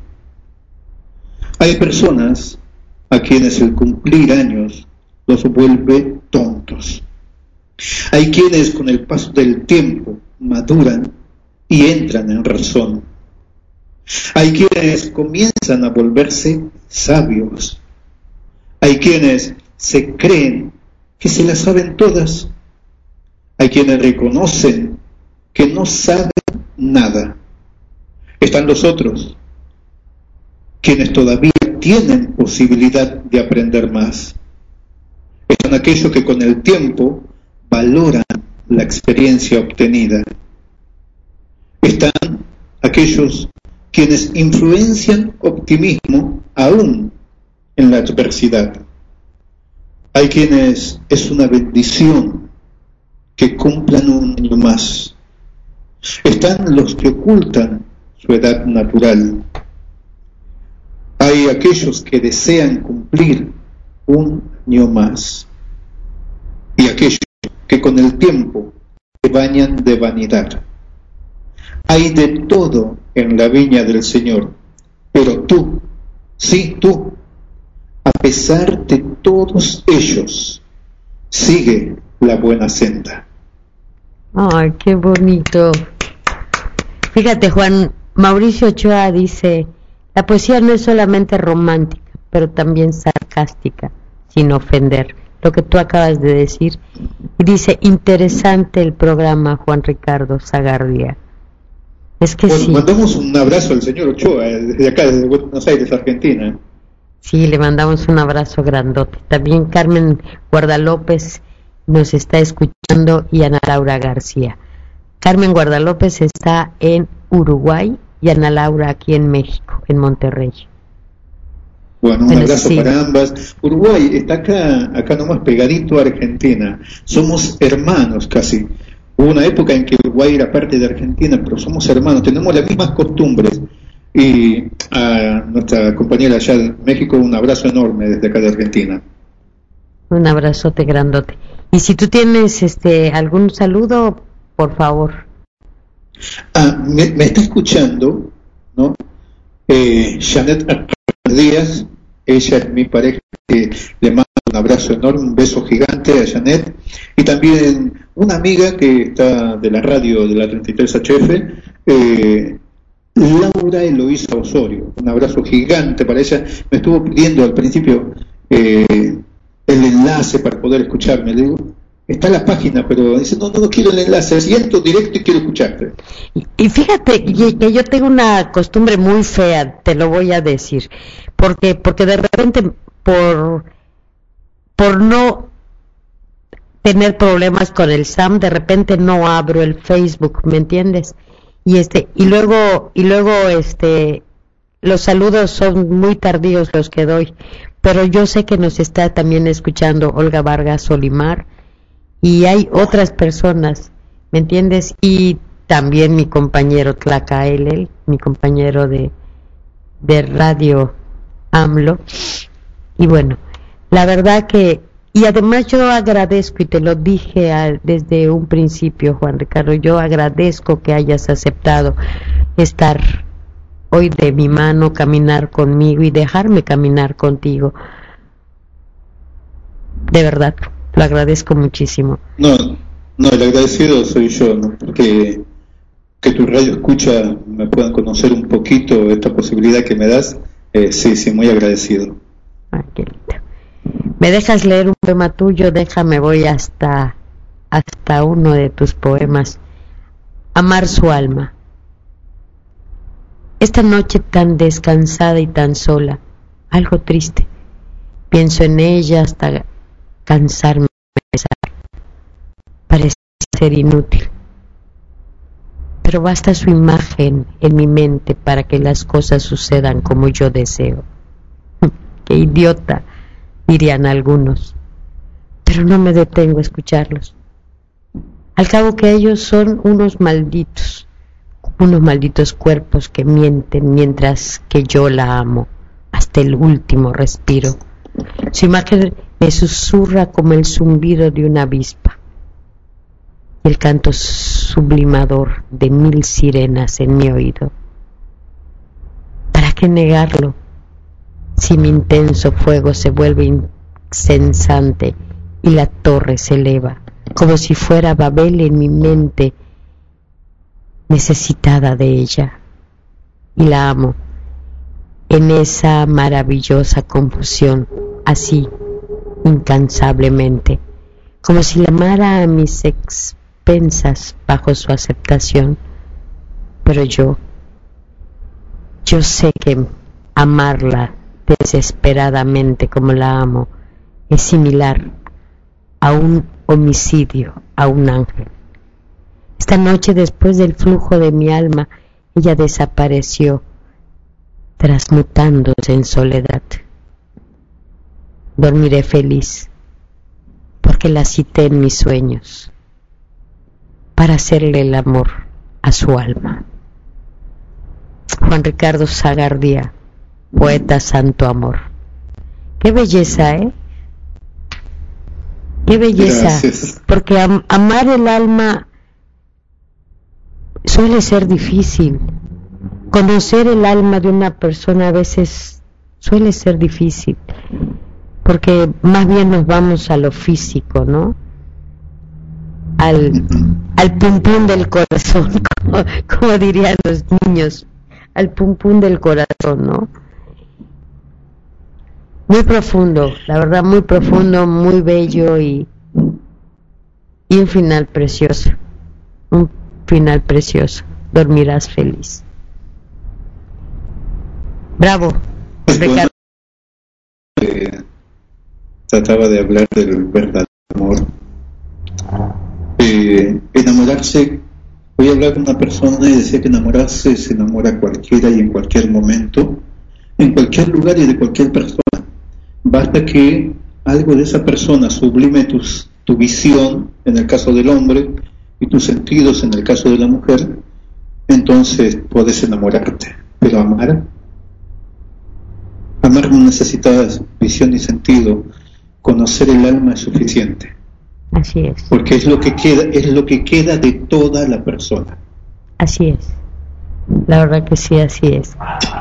hay personas a quienes el cumplir años los vuelve tontos. Hay quienes con el paso del tiempo maduran y entran en razón. Hay quienes comienzan a volverse sabios. Hay quienes se creen que se las saben todas. Hay quienes reconocen que no saben nada. Están los otros, quienes todavía tienen posibilidad de aprender más. Están aquellos que con el tiempo valoran la experiencia obtenida. Están aquellos quienes influencian optimismo aún en la adversidad. Hay quienes es una bendición que cumplan un año más. Están los que ocultan su edad natural. Hay aquellos que desean cumplir un año más. Y aquellos que con el tiempo se bañan de vanidad. Hay de todo en la viña del Señor, pero tú, sí tú, a pesar de todos ellos, sigue la buena senda. Ay, qué bonito. Fíjate, Juan, Mauricio Ochoa dice, la poesía no es solamente romántica, pero también sarcástica, sin ofender. Lo que tú acabas de decir. Y dice, interesante el programa, Juan Ricardo Sagardía. Es que bueno, sí. Mandamos un abrazo al señor Ochoa, desde acá, desde Buenos Aires, Argentina. Sí, le mandamos un abrazo grandote. También Carmen Guardalópez nos está escuchando y Ana Laura García. Carmen Guardalópez está en Uruguay y Ana Laura aquí en México, en Monterrey. Bueno, un abrazo para ambas. Uruguay está acá nomás pegadito a Argentina. Somos hermanos casi. Hubo una época en que Uruguay era parte de Argentina, pero somos hermanos, tenemos las mismas costumbres. Y a nuestra compañera allá de México, un abrazo enorme desde acá de Argentina. Un abrazote grandote. Y si tú tienes algún saludo, por favor. Me está escuchando, ¿no? Janet Díaz, ella es mi pareja, le mando un abrazo enorme, un beso gigante a Janet, y también una amiga que está de la radio de la 33HF, Laura Eloísa Osorio, un abrazo gigante para ella. Me estuvo pidiendo al principio el enlace para poder escucharme. Le digo, está la página, pero dice, no quiero el enlace, siento directo y quiero escucharte. Y fíjate que yo tengo una costumbre muy fea, te lo voy a decir, porque de repente por no tener problemas con el SAM, de repente no abro el Facebook, ¿me entiendes? Y luego los saludos son muy tardíos los que doy, pero yo sé que nos está también escuchando Olga Vargas Olimar y hay otras personas, ¿me entiendes? Y también mi compañero Tlaca Elel, mi compañero de Radio AMLO. Y bueno, la verdad que, y además yo agradezco, y te lo dije desde un principio, Juan Ricardo, yo agradezco que hayas aceptado estar hoy de mi mano, caminar conmigo y dejarme caminar contigo. De verdad, lo agradezco muchísimo. No, el agradecido soy yo, ¿no? Porque que tu radio escucha me puedan conocer un poquito, esta posibilidad que me das, sí, muy agradecido. Ay, qué lindo. ¿Me dejas leer un poema tuyo? Déjame, voy hasta uno de tus poemas. Amar su alma. Esta noche tan descansada y tan sola, algo triste, pienso en ella hasta cansarme de pensar. Parece ser inútil, pero basta su imagen en mi mente para que las cosas sucedan como yo deseo. ¡Qué idiota!, dirían algunos, pero no me detengo a escucharlos. Al cabo que ellos son unos malditos cuerpos que mienten mientras que yo la amo hasta el último respiro. Su imagen me susurra como el zumbido de una avispa y el canto sublimador de 1000 sirenas en mi oído. ¿Para qué negarlo si mi intenso fuego se vuelve incesante y la torre se eleva como si fuera Babel en mi mente necesitada de ella? Y la amo en esa maravillosa confusión, así incansablemente, como si la amara a mis expensas bajo su aceptación. Pero yo sé que amarla desesperadamente como la amo es similar a un homicidio a un ángel. Esta noche, después del flujo de mi alma, ella desapareció, transmutándose en soledad. Dormiré feliz, porque la cité en mis sueños, para hacerle el amor a su alma. Juan Ricardo Sagardía, poeta santo amor. Qué belleza, ¿eh? Qué belleza. Gracias. Porque amar el alma suele ser difícil. Conocer el alma de una persona a veces suele ser difícil, porque más bien nos vamos a lo físico, ¿no? Al pum pum del corazón, como dirían los niños, al pum pum del corazón, ¿no? Muy profundo, la verdad, muy profundo, muy bello y un final precioso. Un final precioso. Dormirás feliz. Bravo, Ricardo. Trataba de hablar del verdadero amor. Enamorarse, voy a hablar con una persona y decía que enamorarse se enamora cualquiera y en cualquier momento, en cualquier lugar y de cualquier persona. Basta que algo de esa persona sublime tu visión, en el caso del hombre, y tus sentidos, en el caso de la mujer, entonces puedes enamorarte. Pero amar no necesitas visión ni sentido. conocer el alma es suficiente. Así es. Porque es lo que queda de toda la persona. Así es. La verdad que sí, así es.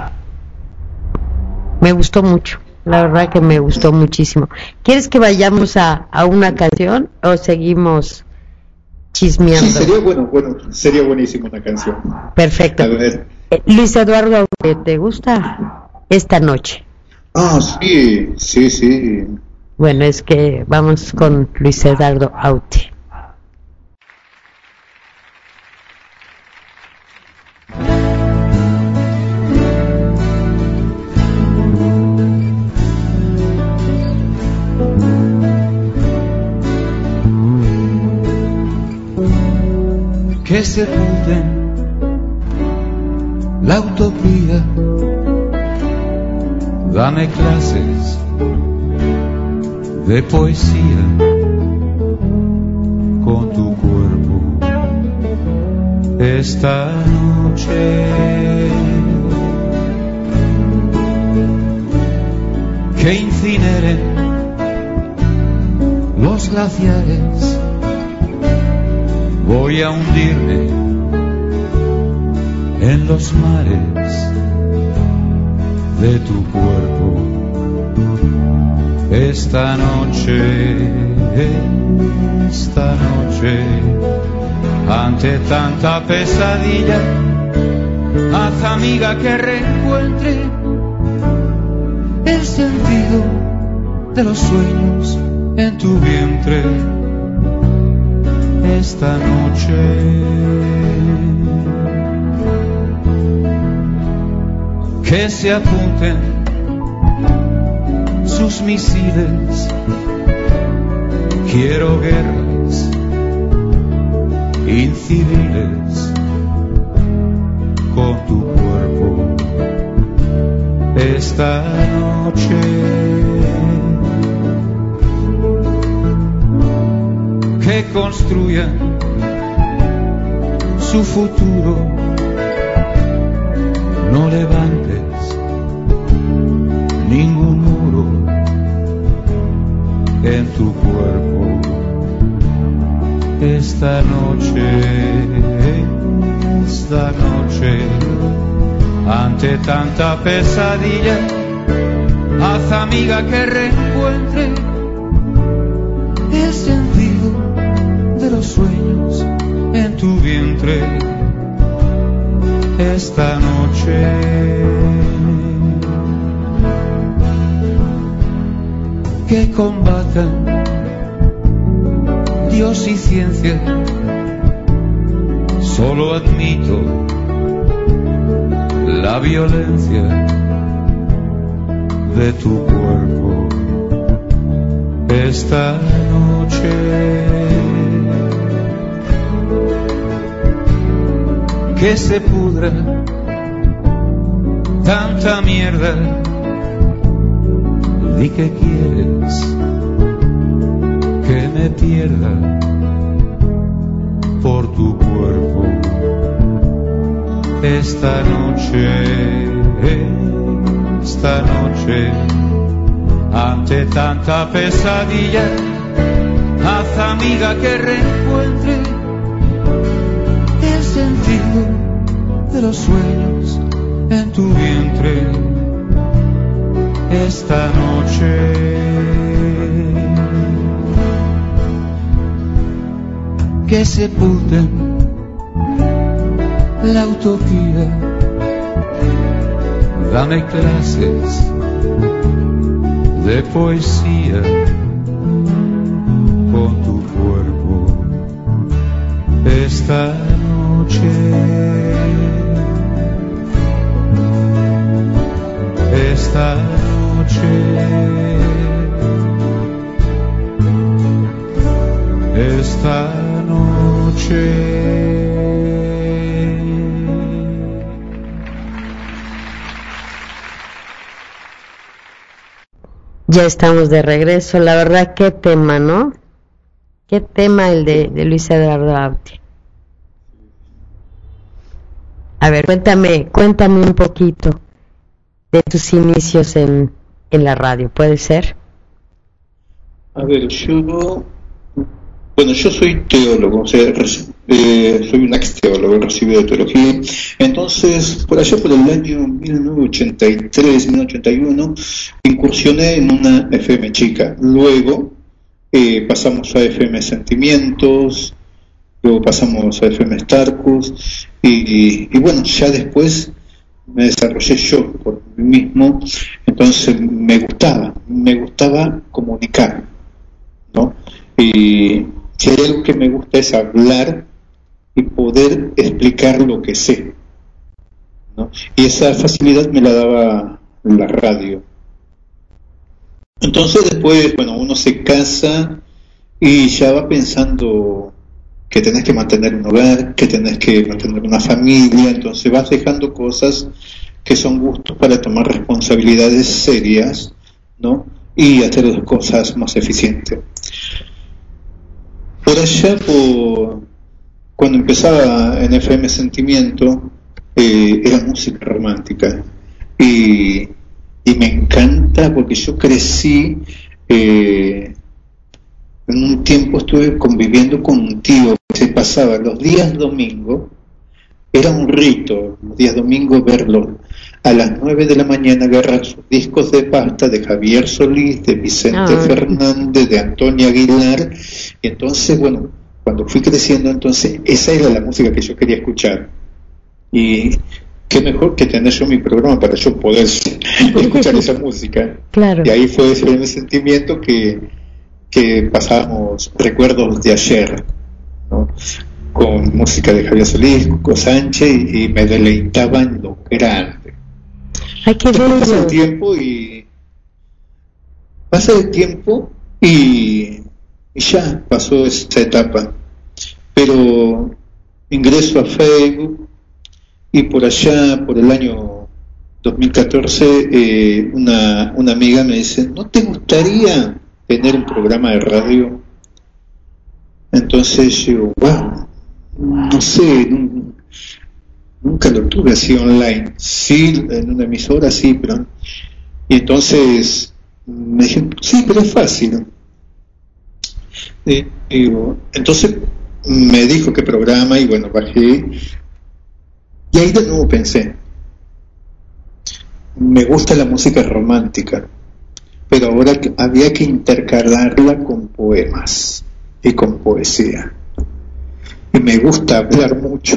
Me gustó mucho. La verdad que me gustó muchísimo. ¿Quieres que vayamos a una canción o seguimos chismeando? Sí, sería buenísimo una canción. Perfecto. A ver. Luis Eduardo, ¿te gusta Esta Noche? Sí. Bueno, es que vamos con Luis Eduardo Aute. Que sepulten la utopía, dame clases de poesía con tu cuerpo esta noche. Que incineren los glaciares, voy a hundirme en los mares de tu cuerpo esta noche, ante tanta pesadilla. Haz, amiga, que reencuentre el sentido de los sueños en tu vientre esta noche. Que se apunten sus misiles, quiero guerras inciviles con tu cuerpo esta noche. Que construyan su futuro, no levantes ningún muro en tu cuerpo esta noche, ante tanta pesadilla. Haz, amiga, que reencuentre el sentido de los sueños en tu vientre esta noche. Que combatan Dios y ciencia, solo admito la violencia de tu cuerpo esta noche. Que se pudra tanta mierda, di que quieres que me pierda por tu cuerpo esta noche, ante tanta pesadilla. Haz, amiga, que reencuentre el sentido de los sueños en tu vientre esta noche. Que sepulten la utopía, dame clases de poesía con tu cuerpo esta noche, esta noche, esta noche. Ya estamos de regreso. La verdad, qué tema, ¿no? Qué tema el de Luis Eduardo Aute. A ver, cuéntame un poquito de tus inicios en la radio, ¿puede ser? A ver, yo soy teólogo, o sea, soy un ex teólogo, recibido de teología. Entonces, por allá por el año 1983, 1981, incursioné en una FM chica. Luego pasamos a FM Sentimientos, luego pasamos a FM Starcus, y bueno, ya después me desarrollé yo por mí mismo. Entonces me gustaba comunicar, ¿no? Y si hay algo que me gusta es hablar y poder explicar lo que sé, ¿no? Y esa facilidad me la daba la radio. Entonces después, bueno, uno se casa y ya va pensando que tenés que mantener un hogar, que tenés que mantener una familia, entonces vas dejando cosas que son gustos para tomar responsabilidades serias, ¿no? Y hacer las cosas más eficientes. Por allá, cuando empezaba en FM Sentimiento, era música romántica. Y me encanta porque yo crecí, en un tiempo estuve conviviendo con un tío que se pasaba los días domingo, era un rito, los días domingos verlo a las 9 de la mañana, agarrar sus discos de pasta de Javier Solís, de Vicente Fernández, de Antonio Aguilar. Y entonces, bueno, cuando fui creciendo, entonces esa era la música que yo quería escuchar. Y qué mejor que tener yo mi programa para yo poder escuchar esa música. Claro. Y ahí fue ese el sentimiento que pasábamos recuerdos de ayer, ¿no? Con música de Javier Solís, Cuco Sánchez, y me deleitaba en lo grande. Hay que ver pasa el tiempo y ya pasó esta etapa, pero ingreso a Facebook y por allá, por el año 2014, una amiga me dice, ¿no te gustaría tener un programa de radio? Entonces yo, wow, no sé, nunca lo tuve así online. Sí, en una emisora sí, pero... Y entonces me dije, sí, pero es fácil. Entonces me dijo qué programa y bueno, bajé. Y ahí de nuevo pensé, me gusta la música romántica, pero ahora había que intercalarla con poemas y con poesía. Y me gusta hablar mucho.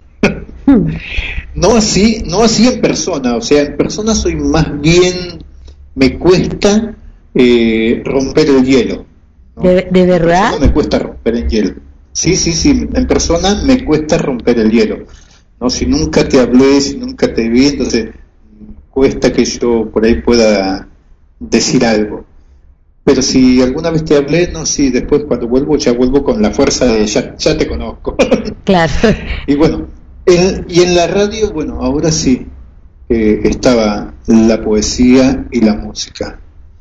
No así en persona, o sea, en persona soy más bien, me cuesta romper el hielo, ¿no? ¿De verdad? No me cuesta romper el hielo. Sí, en persona me cuesta romper el hielo, ¿no? Si nunca te hablé, si nunca te vi, entonces cuesta que yo por ahí pueda decir algo. Pero si alguna vez te hablé, no, sí, después cuando vuelvo, ya vuelvo con la fuerza de ya te conozco. Claro. Y bueno, y en la radio, bueno, ahora sí, estaba la poesía y la música.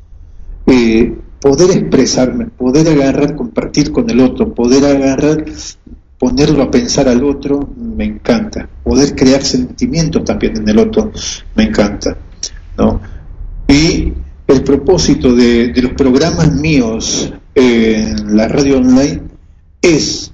Poder expresarme, poder agarrar, compartir con el otro, poder agarrar, ponerlo a pensar al otro, me encanta. Poder crear sentimientos también en el otro, me encanta, ¿no? Y el propósito de los programas míos en la radio online es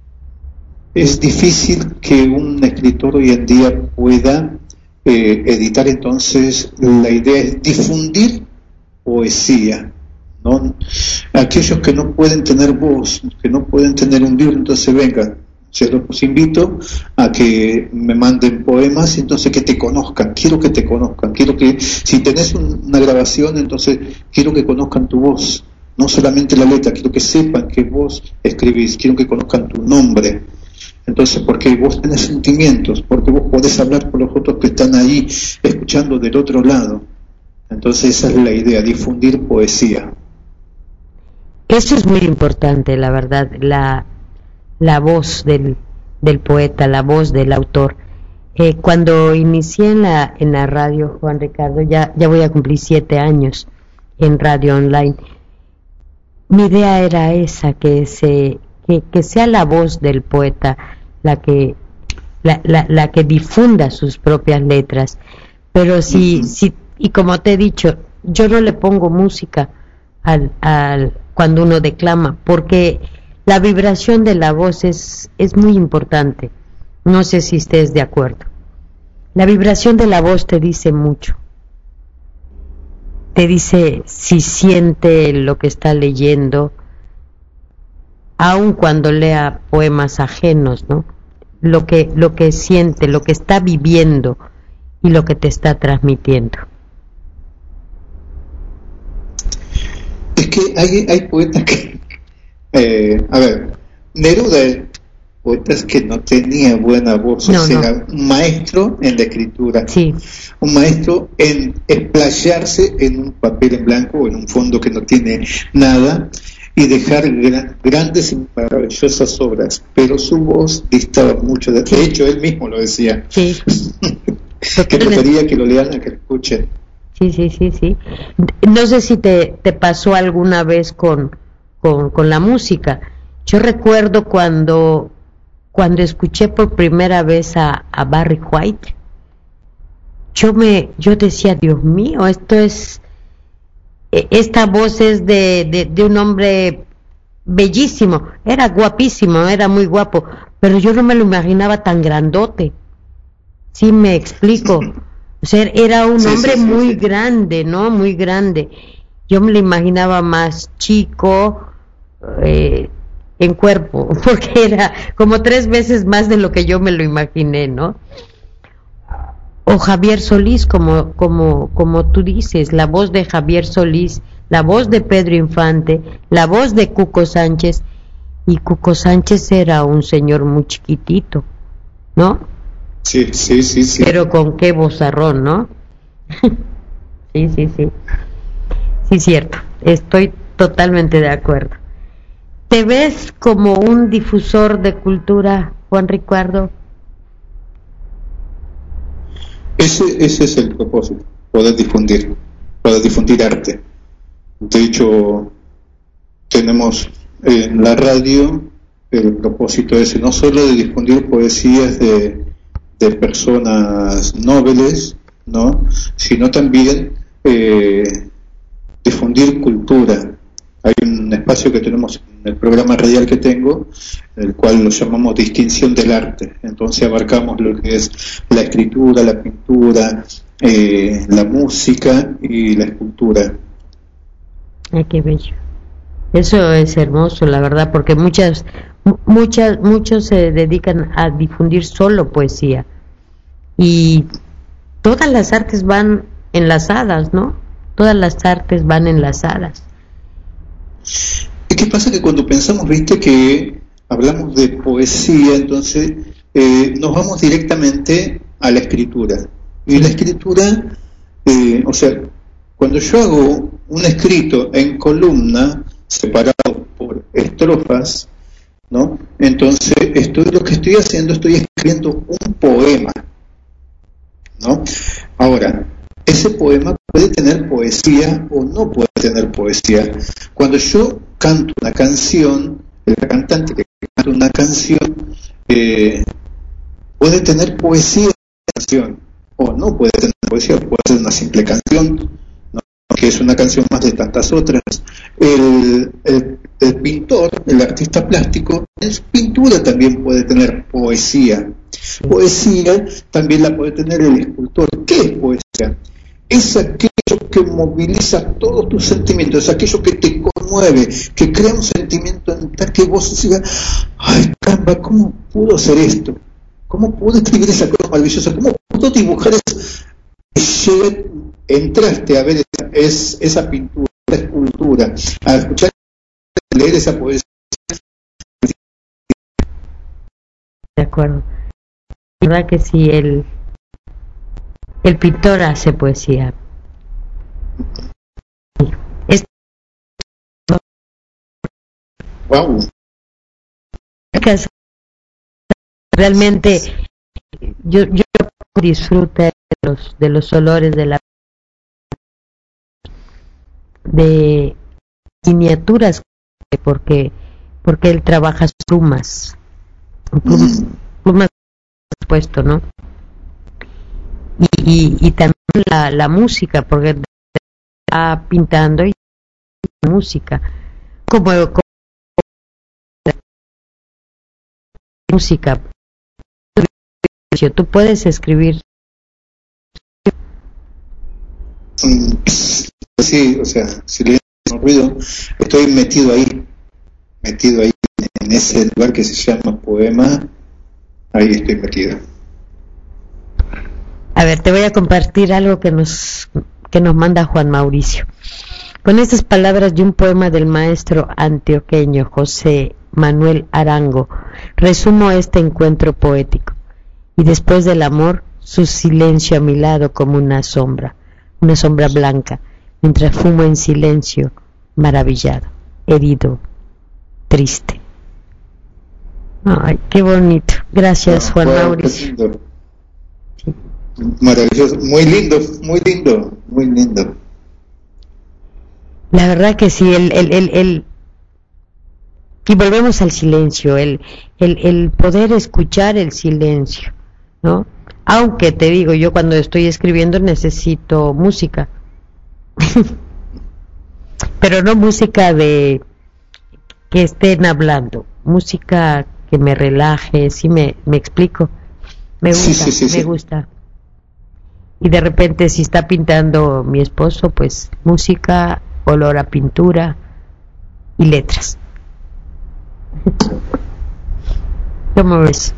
difícil que un escritor hoy en día pueda editar, entonces la idea es difundir poesía, ¿no? Aquellos que no pueden tener voz, que no pueden tener un libro, entonces vengan, yo los invito a que me manden poemas, entonces que te conozcan, quiero que te conozcan, quiero que, si tenés una grabación, entonces quiero que conozcan tu voz, no solamente la letra, quiero que sepan que vos escribís, quiero que conozcan tu nombre. Entonces, porque vos tenés sentimientos, porque vos podés hablar con los otros que están ahí escuchando del otro lado. Entonces esa es la idea, difundir poesía. Eso es muy importante, la verdad, la voz del poeta, la voz del autor. Cuando inicié en la radio, Juan Ricardo, ya voy a cumplir 7 años en radio online, mi idea era esa, que sea la voz del poeta la que difunda sus propias letras. Pero si y como te he dicho, yo no le pongo música cuando uno declama, porque la vibración de la voz es muy importante. No sé si estés de acuerdo. La vibración de la voz te dice mucho. Te dice si siente lo que está leyendo, aun cuando lea poemas ajenos, ¿no? Lo que siente, lo que está viviendo y lo que te está transmitiendo. Es que hay poetas que, a ver, Neruda, poetas que no tenía buena voz, No, o sea, no. era un maestro en la escritura, Sí, un maestro en explayarse en un papel en blanco o en un fondo que no tiene nada y dejar grandes y maravillosas obras, pero su voz distaba mucho de hecho él mismo lo decía, sí. que prefería que lo lean a que lo escuchen. Sí. No sé si te pasó alguna vez con la música. Yo recuerdo cuando escuché por primera vez a Barry White, yo decía, Dios mío, esta voz es de un hombre bellísimo, era guapísimo, era muy guapo, pero yo no me lo imaginaba tan grandote. Sí, me explico. O sea, era un hombre muy grande, ¿no? Muy grande. Yo me lo imaginaba más chico en cuerpo, porque era como 3 veces más de lo que yo me lo imaginé, ¿no? O Javier Solís, como tú dices, la voz de Javier Solís, la voz de Pedro Infante, la voz de Cuco Sánchez, y Cuco Sánchez era un señor muy chiquitito, ¿no? Sí. Pero con qué vozarrón, ¿no? Sí. Sí, cierto. Estoy totalmente de acuerdo. ¿Te ves como un difusor de cultura, Juan Ricardo? Ese es el propósito, poder difundir arte. De hecho, tenemos en la radio el propósito ese, no solo de difundir poesías de personas nobles, ¿no?, sino también difundir cultura. Hay un espacio que tenemos en el programa radial que tengo, el cual lo llamamos distinción del arte. Entonces abarcamos lo que es la escritura, la pintura, la música y la escultura. Ay, qué bello. Eso es hermoso, la verdad, porque muchos se dedican a difundir solo poesía. Y todas las artes van enlazadas, ¿no? Todas las artes van enlazadas. ¿Y qué pasa? Que cuando pensamos, viste, que hablamos de poesía, entonces nos vamos directamente a la escritura. Y la escritura, o sea, cuando yo hago un escrito en columna, separado por estrofas, ¿no?, entonces lo que estoy haciendo, estoy escribiendo un poema, ¿no? Ahora, ese poema puede tener poesía o no puede tener poesía. Cuando yo canto una canción, el cantante que canta una canción puede tener poesía en la canción o no puede tener poesía, puede ser una simple canción, ¿no?, que es una canción más de tantas otras. El pintor, el artista plástico, en su pintura también puede tener poesía. Poesía también la puede tener el escultor. ¿Qué es poesía? Es aquello que moviliza todos tus sentimientos, es aquello que te conmueve, que crea un sentimiento en tal que vos digas, ay caramba, ¿cómo pudo hacer esto? ¿Cómo pudo escribir esa cosa maravillosa? ¿Cómo pudo dibujar eso? Entraste a ver esa pintura, esa escultura, a escuchar, a leer esa poesía. De acuerdo. La verdad que sí, el pintor hace poesía. Wow. Realmente yo disfruto de los olores de miniaturas, porque él trabaja plumas puesto, ¿no? Y también la música, porque está pintando y música, como música. Tú puedes escribir. Sí, o sea, si le da ruido, estoy metido ahí en ese lugar que se llama poema, ahí estoy metido. A ver, te voy a compartir algo que nos manda Juan Mauricio. Con estas palabras de un poema del maestro antioqueño José Manuel Arango, resumo este encuentro poético. Y después del amor, su silencio a mi lado como una sombra blanca, mientras fumo en silencio, maravillado, herido, triste. Ay, qué bonito. Gracias, Juan Mauricio. Sí. Maravilloso, muy lindo. La verdad que sí, y volvemos al silencio, el poder escuchar el silencio, ¿no? Aunque te digo, yo cuando estoy escribiendo necesito música, pero no música de que estén hablando, música que me relaje, ¿sí me explico? Me gusta, sí. Me gusta. Y de repente si está pintando mi esposo, pues música, olor a pintura y letras. ¿Cómo ves?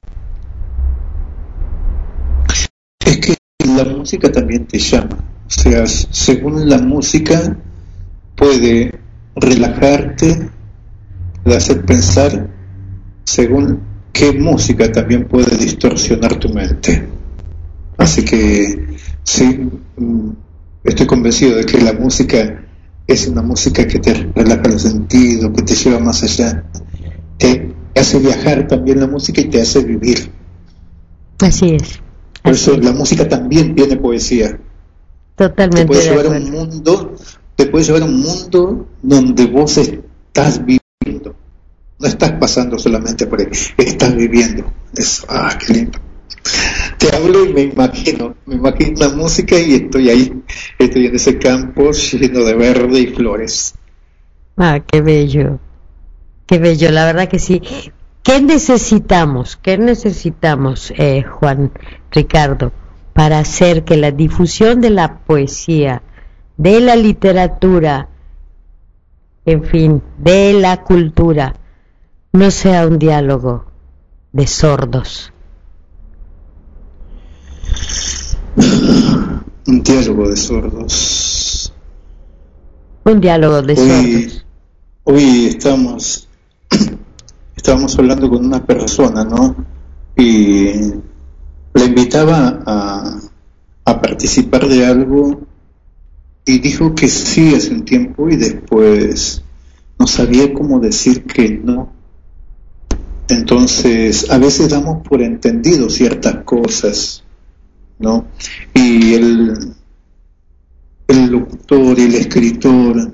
Es que la música también te llama, o sea, según la música puede relajarte, puede hacer pensar, según qué música también puede distorsionar tu mente. Así que sí, estoy convencido de que la música es una música que te relaja los sentidos, que te lleva más allá, te hace viajar también la música y te hace vivir. Así es. Por eso la música también tiene poesía. Totalmente. Te puede llevar a un mundo donde vos estás viviendo. No estás pasando solamente por ahí, estás viviendo. Eso, qué lindo. Te hablo y me imagino la música y estoy ahí, estoy en ese campo lleno de verde y flores. Qué bello, la verdad que sí. ¿Qué necesitamos, Juan Ricardo, para hacer que la difusión de la poesía, de la literatura, en fin, de la cultura, no sea un diálogo de sordos? Un diálogo de sordos. Hoy estábamos hablando con una persona, ¿no? Y la invitaba a participar de algo y dijo que sí hace un tiempo y después no sabía cómo decir que no. Entonces, a veces damos por entendido ciertas cosas, ¿no? Y el locutor, el escritor,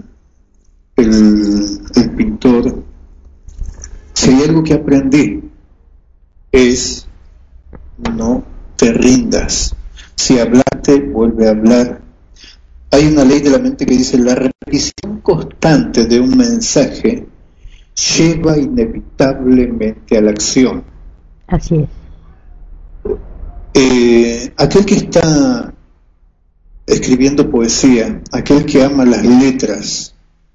el pintor, si hay algo que aprendí es no te rindas. Si hablaste, vuelve a hablar. Hay una ley de la mente que dice la repetición constante de un mensaje lleva inevitablemente a la acción. Así es. Aquel que está escribiendo poesía, aquel que ama las letras,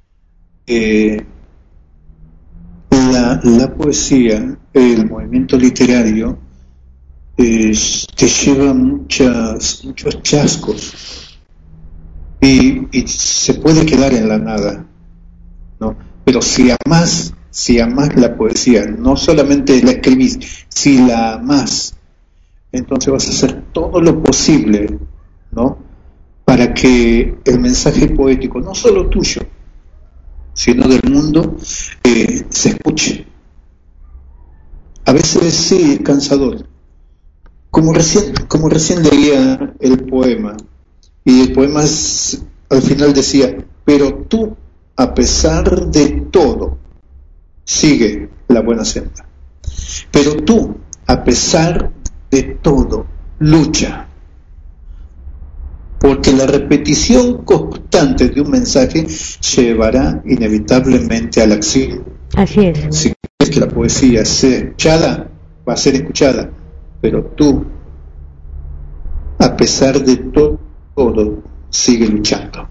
la poesía, el movimiento literario, te lleva muchos chascos y se puede quedar en la nada, ¿no? Pero si amás la poesía, no solamente la escribís, si la amás, entonces vas a hacer todo lo posible, ¿no? Para que el mensaje poético, no solo tuyo, sino del mundo, se escuche. A veces sí es cansador. Como recién leía el poema, y el poema al final decía, pero tú, a pesar de todo, sigue la buena senda. Pero tú, a pesar de todo, lucha. porque la repetición constante de un mensaje llevará inevitablemente a la acción. Así es. Si quieres que la poesía sea escuchada, va a ser escuchada, pero tú, a pesar de todo, sigue luchando.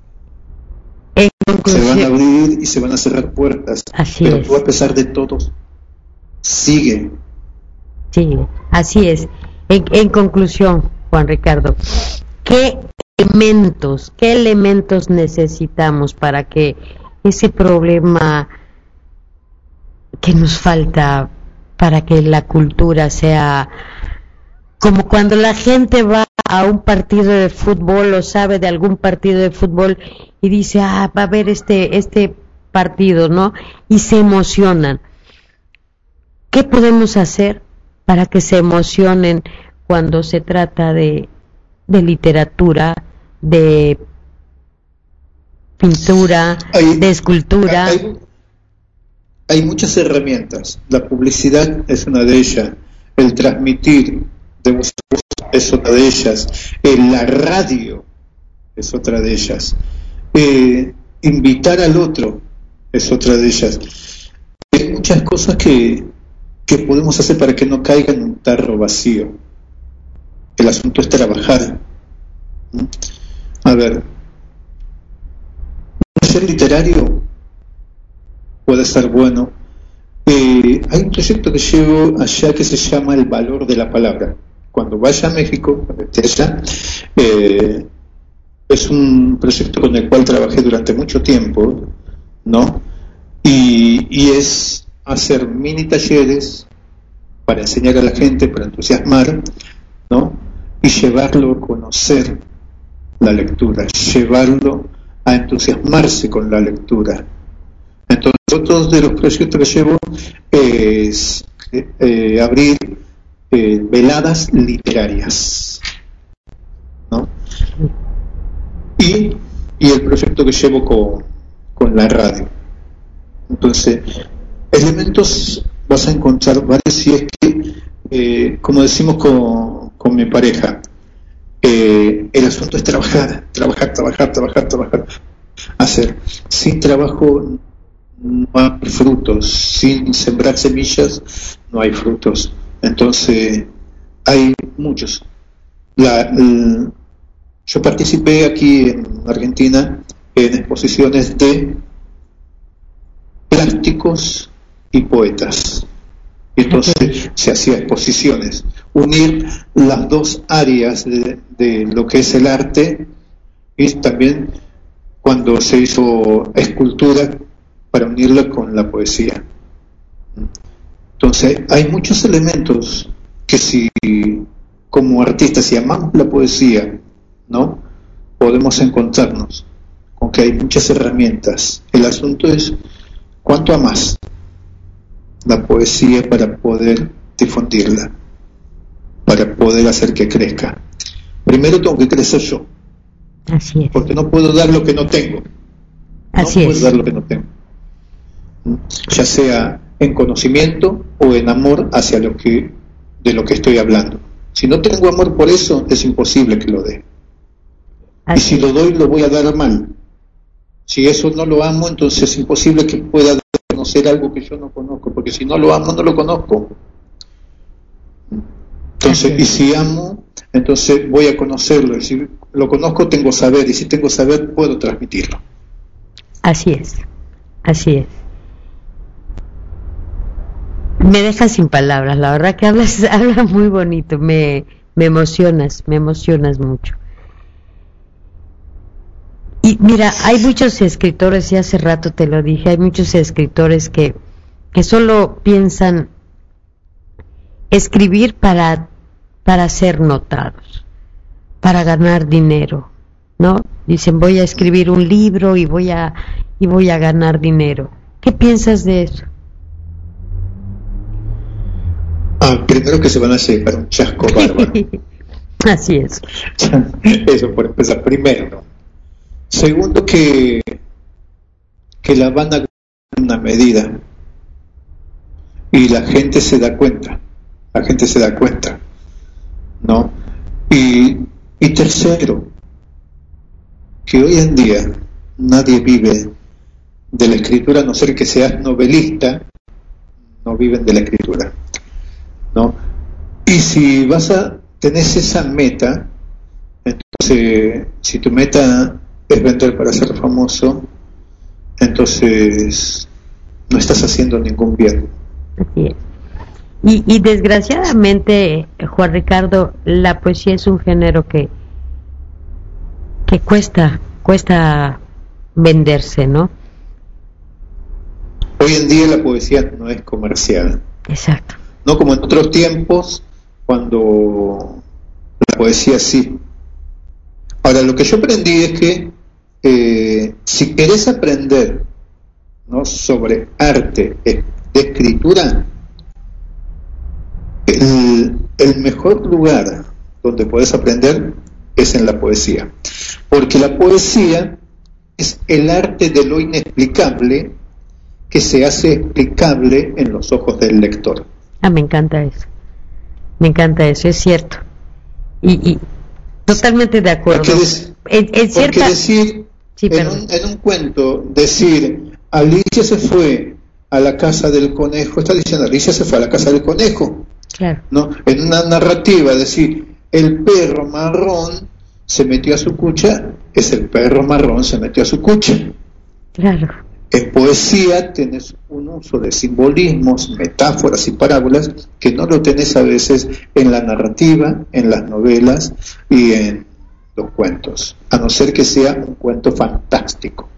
Se van a abrir y se van a cerrar puertas, pero tú, a pesar de todo, sigue. Sí, así es. En conclusión, Juan Ricardo, ¿qué elementos necesitamos para que ese problema que nos falta, para que la cultura sea como cuando la gente va a un partido de fútbol o sabe de algún partido de fútbol y dice, va a haber este partido, ¿no? Y se emocionan. ¿Qué podemos hacer para que se emocionen cuando se trata de literatura, de pintura, de escultura? Hay muchas herramientas. La publicidad es una de ellas. El transmitir de voz a voz es otra de ellas. La radio es otra de ellas. Invitar al otro es otra de ellas. Hay muchas cosas que podemos hacer para que no caiga en un tarro vacío. El asunto es trabajar. A ver, un taller literario puede ser bueno. Hay un proyecto que llevo allá que se llama El Valor de la Palabra. Cuando vaya a México, cuando esté allá, es un proyecto con el cual trabajé durante mucho tiempo, ¿no? Y es hacer mini talleres para enseñar a la gente, para entusiasmar, ¿no? Y llevarlo a conocer la lectura, llevarlo a entusiasmarse con la lectura. Entonces, otro de los proyectos que llevo es abrir veladas literarias, ¿no? Y el proyecto que llevo con la radio. Entonces, elementos vas a encontrar varios, si es que, como decimos con mi pareja, el asunto es trabajar, hacer. Sin trabajo no hay frutos, sin sembrar semillas no hay frutos. Entonces hay muchos. Yo participé aquí en Argentina en exposiciones de plásticos y poetas, y entonces se hacía exposiciones, unir las dos áreas de lo que es el arte, y también cuando se hizo escultura para unirla con la poesía. Entonces hay muchos elementos que, si como artistas, si amamos la poesía, ¿no?, podemos encontrarnos con que hay muchas herramientas. El asunto es cuánto amas la poesía para poder difundirla, para poder hacer que crezca. Primero tengo que crecer yo. Así es. Porque no puedo dar lo que no tengo. Así no es. puedo dar lo que no tengo, ya sea en conocimiento o en amor hacia de lo que estoy hablando. Si no tengo amor por eso, es imposible que lo dé. Así. Y si lo doy, lo voy a dar mal. Si eso no lo amo, entonces es imposible que pueda conocer algo que yo no conozco, porque si no lo amo, no lo conozco. Entonces, y si amo, entonces voy a conocerlo. Y si lo conozco, tengo saber, y si tengo saber, puedo transmitirlo. Así es, así es. Me dejas sin palabras, la verdad que hablas muy bonito, me emocionas mucho. Y mira, hay muchos escritores, y hace rato te lo dije, hay muchos escritores que solo piensan escribir para ser notados, para ganar dinero, ¿no? Dicen, voy a escribir un libro y voy a ganar dinero. ¿Qué piensas de eso? Primero que se van a llevar un chasco bárbaro. Así es. Eso por empezar, primero, ¿no? Segundo, que la van a ganar en una medida, y la gente se da cuenta, ¿no? Y tercero, que hoy en día nadie vive de la escritura, a no ser que seas novelista, no viven de la escritura, ¿no? Y si tenés esa meta, entonces, si tu meta es vender para ser famoso, entonces no estás haciendo ningún bien. Así es. Y desgraciadamente, Juan Ricardo, la poesía es un género que cuesta venderse, ¿no? Hoy en día la poesía no es comercial. Exacto. No como en otros tiempos, cuando la poesía sí. Ahora, lo que yo aprendí es que si querés aprender, ¿no?, sobre arte de escritura, el mejor lugar donde podés aprender es en la poesía, porque la poesía es el arte de lo inexplicable que se hace explicable en los ojos del lector. Me encanta eso, es cierto, y totalmente de acuerdo. Porque decir, sí, en un cuento, decir Alicia se fue a la casa del conejo, está diciendo Alicia se fue a la casa del conejo. Claro. ¿No? En una narrativa, decir el perro marrón se metió a su cucha, es el perro marrón se metió a su cucha. Claro. En poesía tenés un uso de simbolismos, metáforas y parábolas que no lo tenés a veces en la narrativa, en las novelas y en los cuentos, a no ser que sea un cuento fantástico.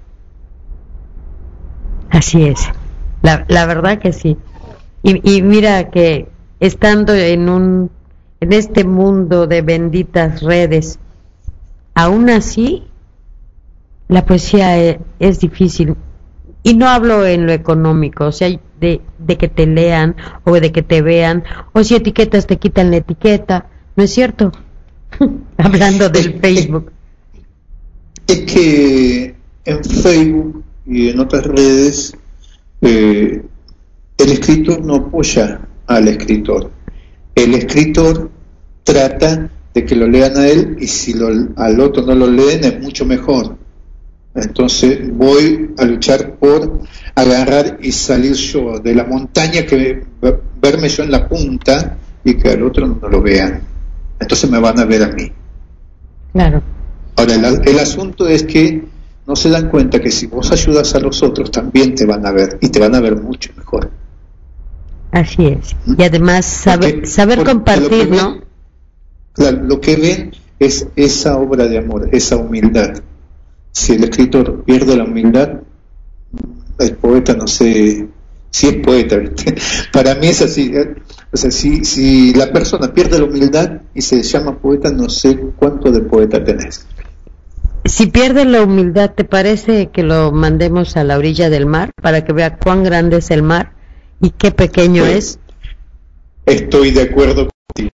Así es, la verdad que sí. Y mira que estando en este mundo de benditas redes, aún así la poesía es difícil. Y no hablo en lo económico, o sea, de que te lean o de que te vean, o si etiquetas te quitan la etiqueta, ¿no es cierto? Hablando del Facebook. Es que en Facebook y en otras redes el escritor no apoya al escritor. El escritor trata de que lo lean a él, y si al otro no lo leen es mucho mejor. Entonces voy a luchar por agarrar y salir yo de la montaña, que verme yo en la punta y que al otro no lo vean. Entonces me van a ver a mí. Claro. Ahora, el asunto es que no se dan cuenta que si vos ayudas a los otros también te van a ver, y te van a ver mucho mejor. Así es. Y además saber compartir, ¿no? Claro, lo que ven es esa obra de amor, esa humildad. Si el escritor pierde la humildad, el poeta no sé si es poeta, ¿viste? Para mí es así, o sea, si la persona pierde la humildad y se llama poeta, no sé cuánto de poeta tenés. Si pierde la humildad, ¿te parece que lo mandemos a la orilla del mar para que vea cuán grande es el mar y qué pequeño es? Estoy de acuerdo contigo.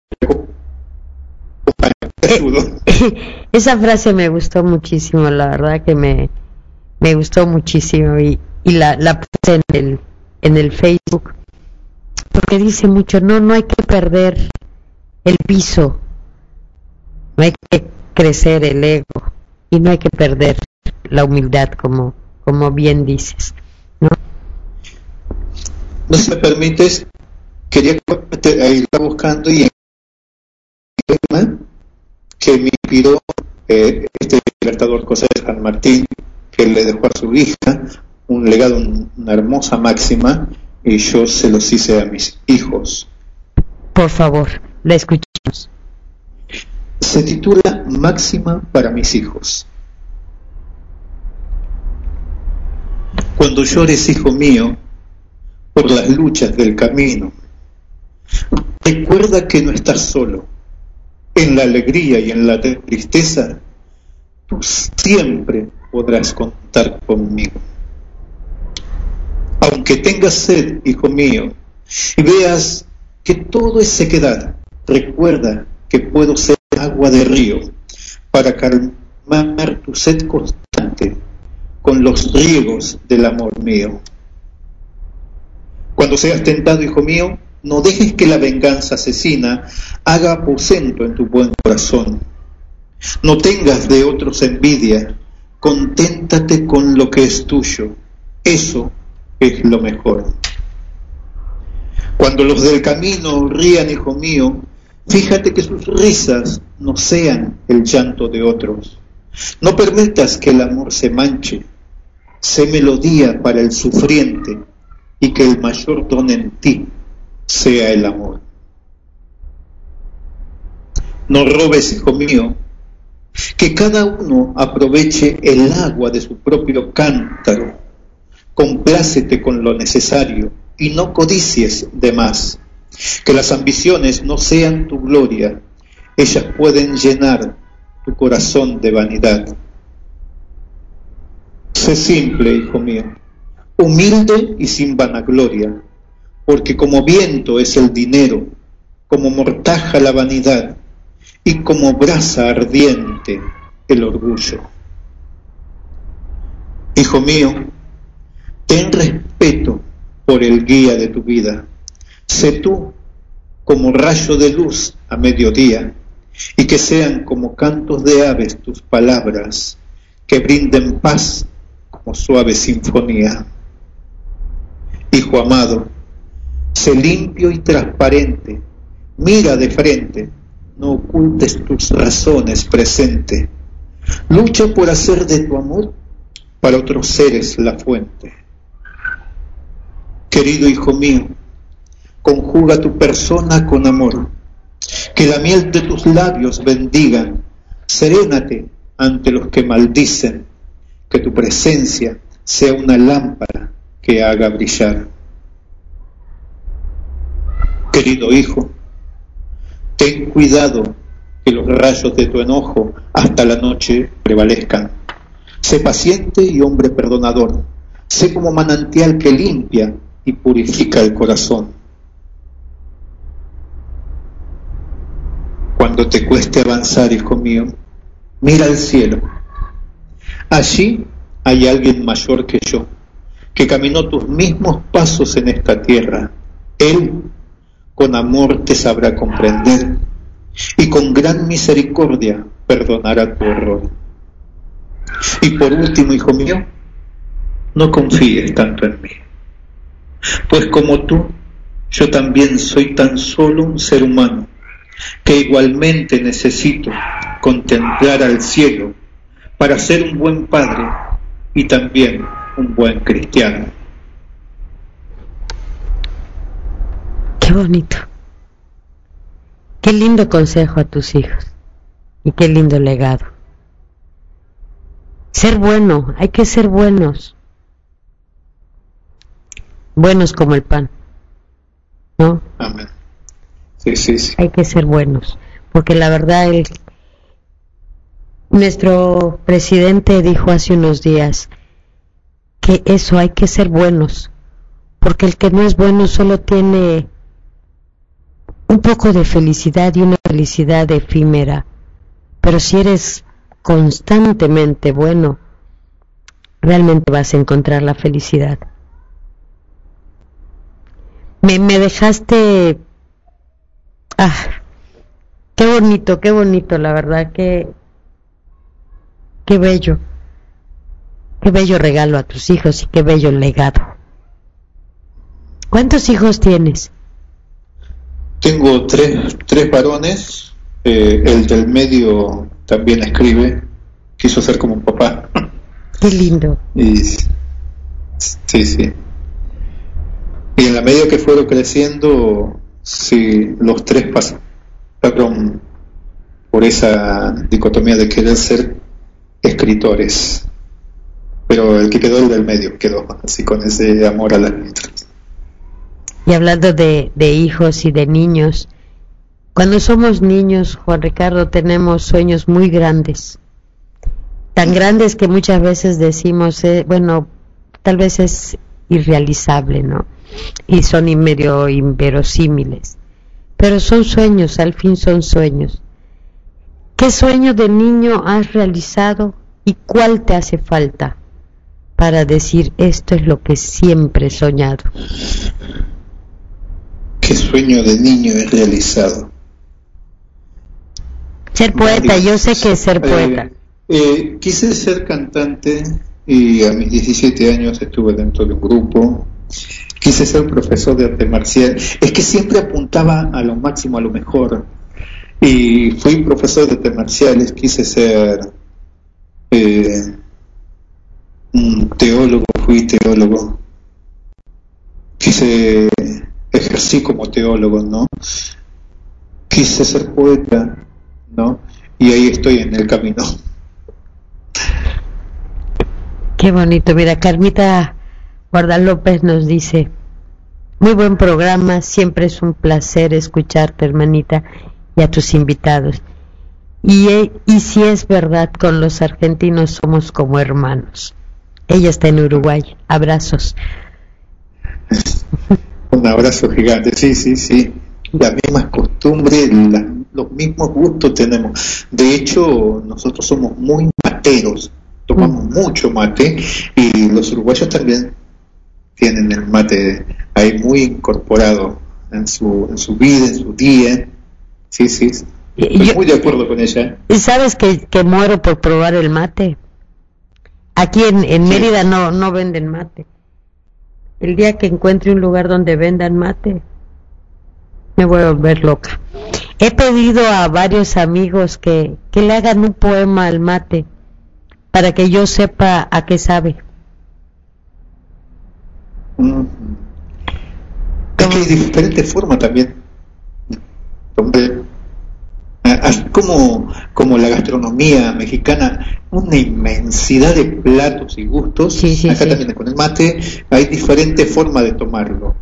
Esa frase me gustó muchísimo, la verdad que me gustó muchísimo, y la puse en el Facebook, porque dice mucho, no hay que perder el piso, no hay que crecer el ego, y no hay que perder la humildad, como bien dices, ¿no? No, si me permites, quería ir buscando y que me inspiró este libertador José de San Martín, que le dejó a su hija un legado, una hermosa máxima, y yo se los hice a mis hijos. Por favor, la escuchamos. Se titula Máxima para mis hijos. Cuando llores, hijo mío, por las luchas del camino, recuerda que no estás solo. En la alegría y en la tristeza, tú siempre podrás contar conmigo. Aunque tengas sed, hijo mío, y veas que todo es sequedad, recuerda que puedo ser agua de río para calmar tu sed constante con los riegos del amor mío. Cuando seas tentado, hijo mío, no dejes que la venganza asesina haga aposento en tu buen corazón. No tengas de otros envidia, conténtate con lo que es tuyo, eso es lo mejor. Cuando los del camino rían, hijo mío, fíjate que sus risas no sean el llanto de otros. No permitas que el amor se manche, sé melodía para el sufriente y que el mayor don en ti sea el amor. No robes, hijo mío, que cada uno aproveche el agua de su propio cántaro. Complácete con lo necesario y no codicies de más. Que las ambiciones no sean tu gloria, ellas pueden llenar tu corazón de vanidad. Sé simple, hijo mío, humilde y sin vanagloria, porque como viento es el dinero, como mortaja la vanidad y como brasa ardiente el orgullo. Hijo mío, ten respeto por el guía de tu vida. Sé tú como rayo de luz a mediodía, y que sean como cantos de aves tus palabras, que brinden paz como suave sinfonía. Hijo amado, sé limpio y transparente, mira de frente, no ocultes tus razones presente. Lucha por hacer de tu amor para otros seres la fuente. Querido hijo mío, conjuga tu persona con amor, que la miel de tus labios bendiga, serénate ante los que maldicen, que tu presencia sea una lámpara que haga brillar. Querido hijo, ten cuidado que los rayos de tu enojo hasta la noche prevalezcan. Sé paciente y hombre perdonador, sé como manantial que limpia y purifica el corazón. Cuando te cueste avanzar, hijo mío, mira al cielo. Allí hay alguien mayor que yo, que caminó tus mismos pasos en esta tierra. Él con amor te sabrá comprender y con gran misericordia perdonará tu error. Y por último, hijo mío, no confíes tanto en mí, pues como tú, yo también soy tan solo un ser humano, que igualmente necesito contemplar al cielo para ser un buen padre y también un buen cristiano. Qué bonito. Qué lindo consejo a tus hijos y qué lindo legado. Ser bueno, hay que ser buenos. Buenos como el pan, ¿no? Amén. Sí, sí, sí. Hay que ser buenos, porque la verdad nuestro presidente dijo hace unos días que eso, hay que ser buenos, porque el que no es bueno solo tiene un poco de felicidad y una felicidad efímera, pero si eres constantemente bueno, realmente vas a encontrar la felicidad. Me dejaste, qué bonito, la verdad, qué bello regalo a tus hijos y qué bello legado. ¿Cuántos hijos tienes? Tengo tres varones, el del medio también escribe, quiso ser como un papá. Qué lindo. Y, sí. Y en la medida que fueron creciendo, sí, los tres pasaron por esa dicotomía de querer ser escritores, pero el que quedó, el del medio, quedó así con ese amor a las letras. Y hablando de hijos y de niños, cuando somos niños, Juan Ricardo, tenemos sueños muy grandes, tan grandes que muchas veces decimos, bueno, tal vez es irrealizable, ¿no? Y son medio inverosímiles, pero son sueños, al fin son sueños. ¿Qué sueño de niño has realizado y cuál te hace falta para decir esto es lo que siempre he soñado? ¿Qué sueño de niño he realizado? Ser poeta, yo sé que es ser poeta. Quise ser cantante y a mis 17 años estuve dentro de un grupo. Quise ser profesor de arte marcial. Es que siempre apuntaba a lo máximo, a lo mejor. Y fui profesor de artes marciales. Quise ser un teólogo, fui teólogo. Ejercí como teólogo, ¿no? Quise ser poeta, ¿no? Y ahí estoy en el camino. Qué bonito. Mira, Carmita Guardalópez nos dice: muy buen programa, siempre es un placer escucharte, hermanita, y a tus invitados. Y si es verdad, con los argentinos somos como hermanos. Ella está en Uruguay. Abrazos. Un abrazo gigante, sí. Las mismas costumbres, los mismos gustos tenemos. De hecho, nosotros somos muy materos, tomamos mucho mate, y los uruguayos también tienen el mate ahí muy incorporado en su vida, en su día. Sí. Estoy muy de acuerdo con ella. ¿Y sabes que muero por probar el mate? Aquí en Mérida no venden mate. El día que encuentre un lugar donde vendan mate, me voy a volver loca. He pedido a varios amigos que le hagan un poema al mate para que yo sepa a qué sabe. Es que hay diferentes formas también. Así como la gastronomía mexicana, una inmensidad de platos y gustos. Acá también con el mate hay diferentes formas de tomarlo.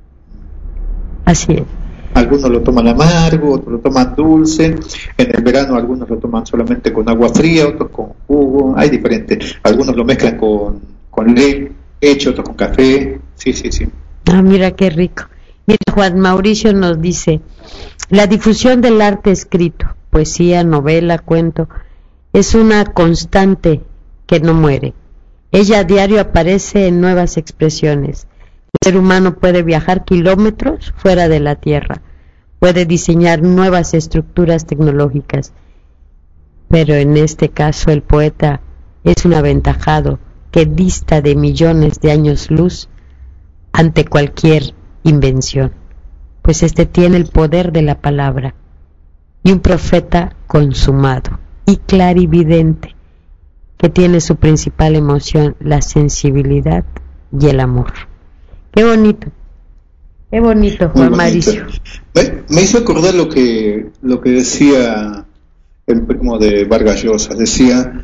Así es. Algunos lo toman amargo, otros lo toman dulce. En el verano algunos lo toman solamente con agua fría, otros con jugo. Hay diferentes. Algunos lo mezclan con leche, otros con café. Sí. Ah, mira qué rico. Mira, Juan Mauricio nos dice: la difusión del arte escrito, poesía, novela, cuento, es una constante que no muere. Ella a diario aparece en nuevas expresiones. El ser humano puede viajar kilómetros fuera de la Tierra, puede diseñar nuevas estructuras tecnológicas, pero en este caso el poeta es un aventajado que dista de millones de años luz ante cualquier invención, pues este tiene el poder de la palabra, y un profeta consumado y clarividente que tiene su principal emoción la sensibilidad y el amor. Qué bonito, Juan Mauricio. Me hizo acordar lo que decía el primo de Vargas Llosa. Decía,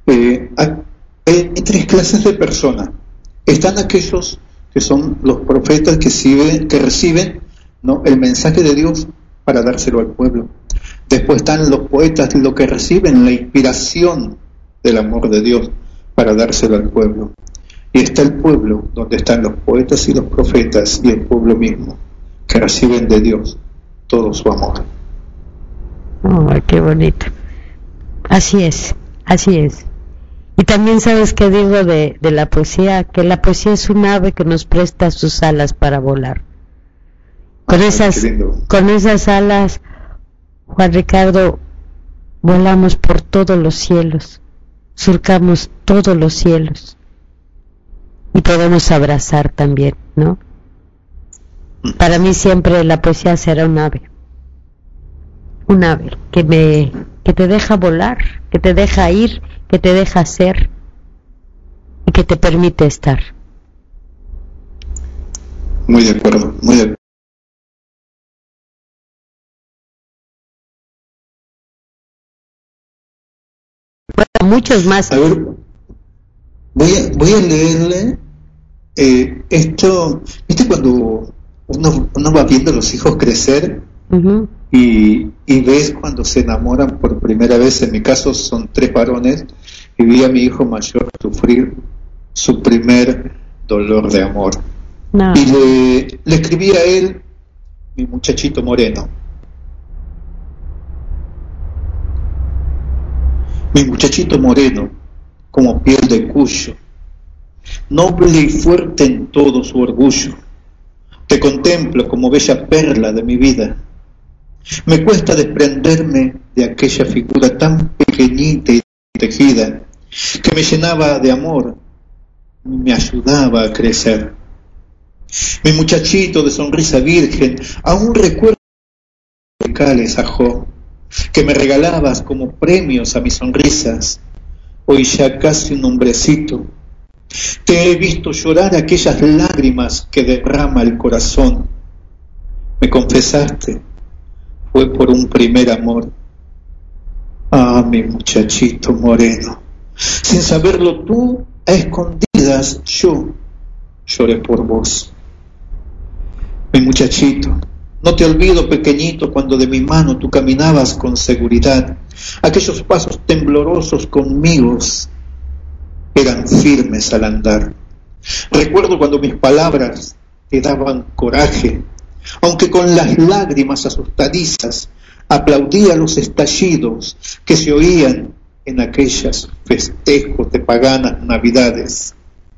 hay tres clases de personas. Están aquellos que son los profetas que reciben, ¿no?, el mensaje de Dios para dárselo al pueblo. Después están los poetas, los que reciben la inspiración del amor de Dios para dárselo al pueblo. Y está el pueblo, donde están los poetas y los profetas y el pueblo mismo, que reciben de Dios todo su amor. Oh, qué bonito. Así es. Y también sabes que digo de la poesía, que la poesía es un ave que nos presta sus alas para volar. Con esas alas, Juan Ricardo, volamos por todos los cielos, surcamos todos los cielos y podemos abrazar también, ¿no? Para mí siempre la poesía será un ave que te deja volar, que te deja ir, que te deja ser y que te permite estar. Muy de acuerdo. Bueno, muchos más. A ver, voy a leerle esto. ¿Viste cuando uno va viendo a los hijos crecer? Uh-huh. Y ves cuando se enamoran por primera vez? En mi caso son 3 varones, y vi a mi hijo mayor sufrir su primer dolor de amor. No. Y le escribí a él, mi muchachito moreno. Mi muchachito moreno, como piel de cuyo, noble y fuerte en todo su orgullo, te contemplo como bella perla de mi vida. Me cuesta desprenderme de aquella figura tan pequeñita y tejida, que me llenaba de amor, me ayudaba a crecer. Mi muchachito de sonrisa virgen, aún recuerdo musicales ajó, que me regalabas como premios a mis sonrisas. Hoy ya casi un hombrecito, te he visto llorar aquellas lágrimas que derrama el corazón. Me confesaste, fue por un primer amor. Ah, mi muchachito moreno, sin saberlo tú, a escondidas yo lloré por vos. Mi muchachito, no te olvido pequeñito cuando de mi mano tú caminabas con seguridad. Aquellos pasos temblorosos conmigo eran firmes al andar. Recuerdo cuando mis palabras te daban coraje, aunque con las lágrimas asustadizas aplaudía los estallidos que se oían en aquellos festejos de paganas navidades.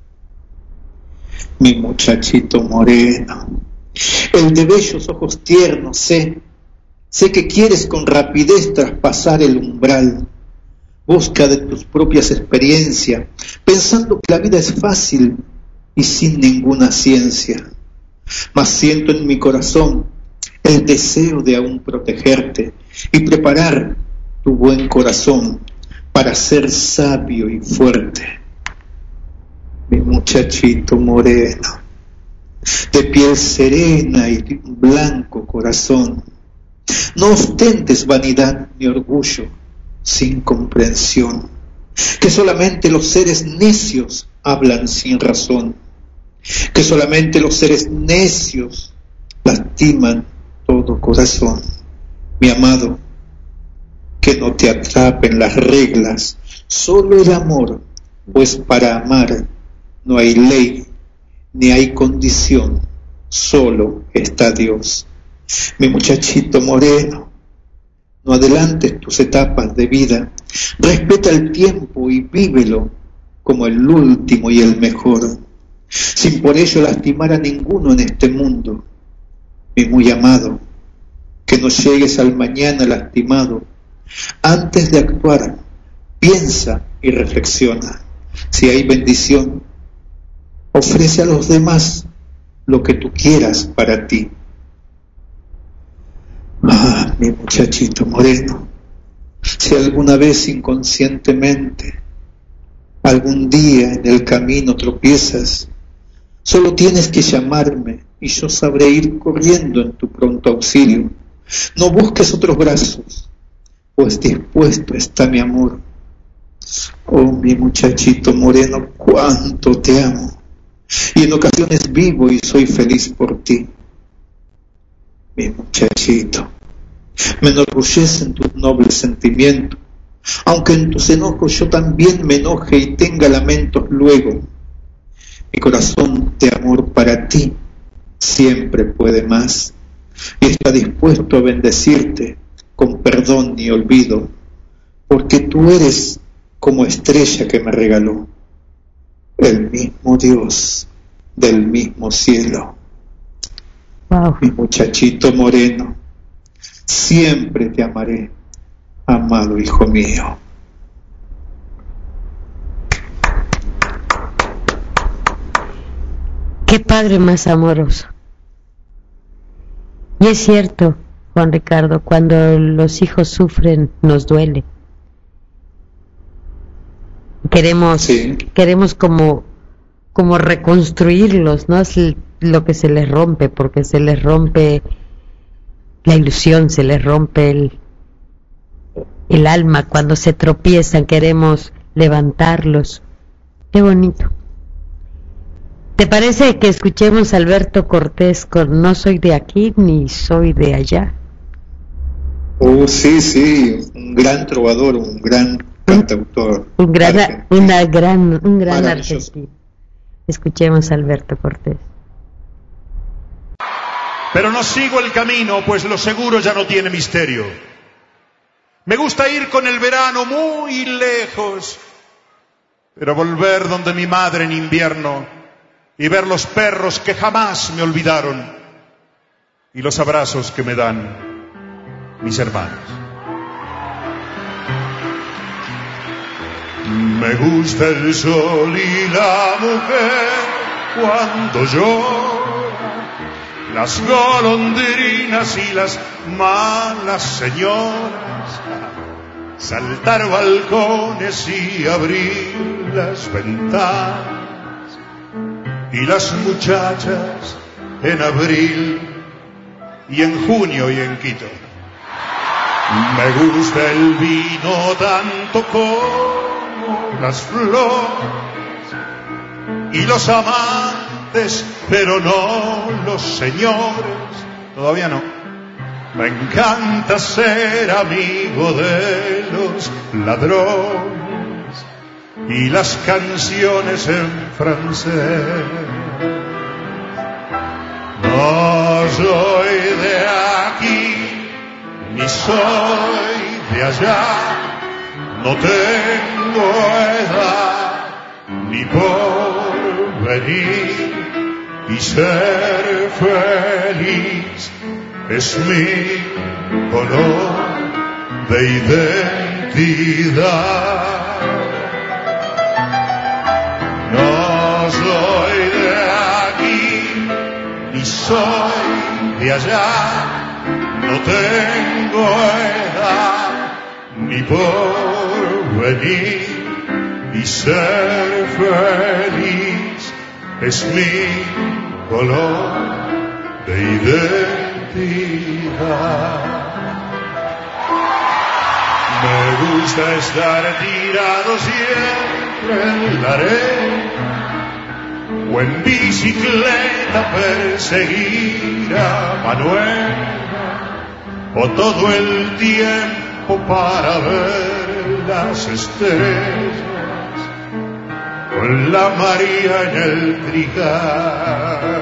Mi muchachito moreno, el de bellos ojos tiernos, sé que quieres con rapidez traspasar el umbral. Busca de tus propias experiencias, pensando que la vida es fácil y sin ninguna ciencia. Mas siento en mi corazón el deseo de aún protegerte y preparar tu buen corazón para ser sabio y fuerte. Mi muchachito moreno, de piel serena y de un blanco corazón, no ostentes vanidad ni orgullo sin comprensión, que solamente los seres necios hablan sin razón, que solamente los seres necios lastiman todo corazón. Mi amado, que no te atrapen las reglas, solo el amor, pues para amar no hay ley ni hay condición, solo está Dios. Mi muchachito moreno, no adelantes tus etapas de vida, respeta el tiempo y vívelo como el último y el mejor, sin por ello lastimar a ninguno en este mundo. Mi muy amado, que no llegues al mañana lastimado. Antes de actuar, piensa y reflexiona. Si hay bendición, ofrece a los demás lo que tú quieras para ti. Ah, mi muchachito moreno, si alguna vez inconscientemente, algún día en el camino tropiezas, solo tienes que llamarme y yo sabré ir corriendo en tu pronto auxilio. No busques otros brazos, pues dispuesto está mi amor. Oh, mi muchachito moreno, cuánto te amo, y en ocasiones vivo y soy feliz por ti. Mi muchachito, me enorgullecen tus nobles sentimientos, aunque en tus enojos yo también me enoje y tenga lamentos luego. Mi corazón de amor para ti siempre puede más, y está dispuesto a bendecirte con perdón y olvido, porque tú eres como estrella que me regaló el mismo Dios del mismo cielo. Wow. Mi muchachito moreno, siempre te amaré, amado hijo mío. Qué padre más amoroso. Y es cierto, Juan Ricardo, cuando los hijos sufren nos duele. Queremos como reconstruirlos, ¿no? Es lo que se les rompe, porque se les rompe la ilusión, se les rompe el alma. Cuando se tropiezan queremos levantarlos. Qué bonito. ¿Te parece que escuchemos a Alberto Cortés con No soy de aquí ni soy de allá? Oh, sí, un gran trovador, un gran cantautor. Un gran argentino. Escuchemos a Alberto Cortés. Pero no sigo el camino, pues lo seguro ya no tiene misterio. Me gusta ir con el verano muy lejos, pero volver donde mi madre en invierno y ver los perros que jamás me olvidaron y los abrazos que me dan mis hermanos. Me gusta el sol y la mujer cuando llora, las golondrinas y las malas señoras, saltar balcones y abrir las ventanas, y las muchachas en abril y en junio y en Quito. Me gusta el vino tanto como las flores y los amantes, pero no los señores. Todavía no. Me encanta ser amigo de los ladrones y las canciones en francés. No soy de aquí ni soy de allá, no tengo edad ni porvenir, y ser feliz es mi color de identidad. No soy de aquí ni soy de allá, no tengo edad ni porvenir, y ser feliz es mi color de identidad. Me gusta estar tirado siempre en la arena, o en bicicleta perseguir a Manuel, o todo el tiempo para ver las estrellas con la María en el trigal.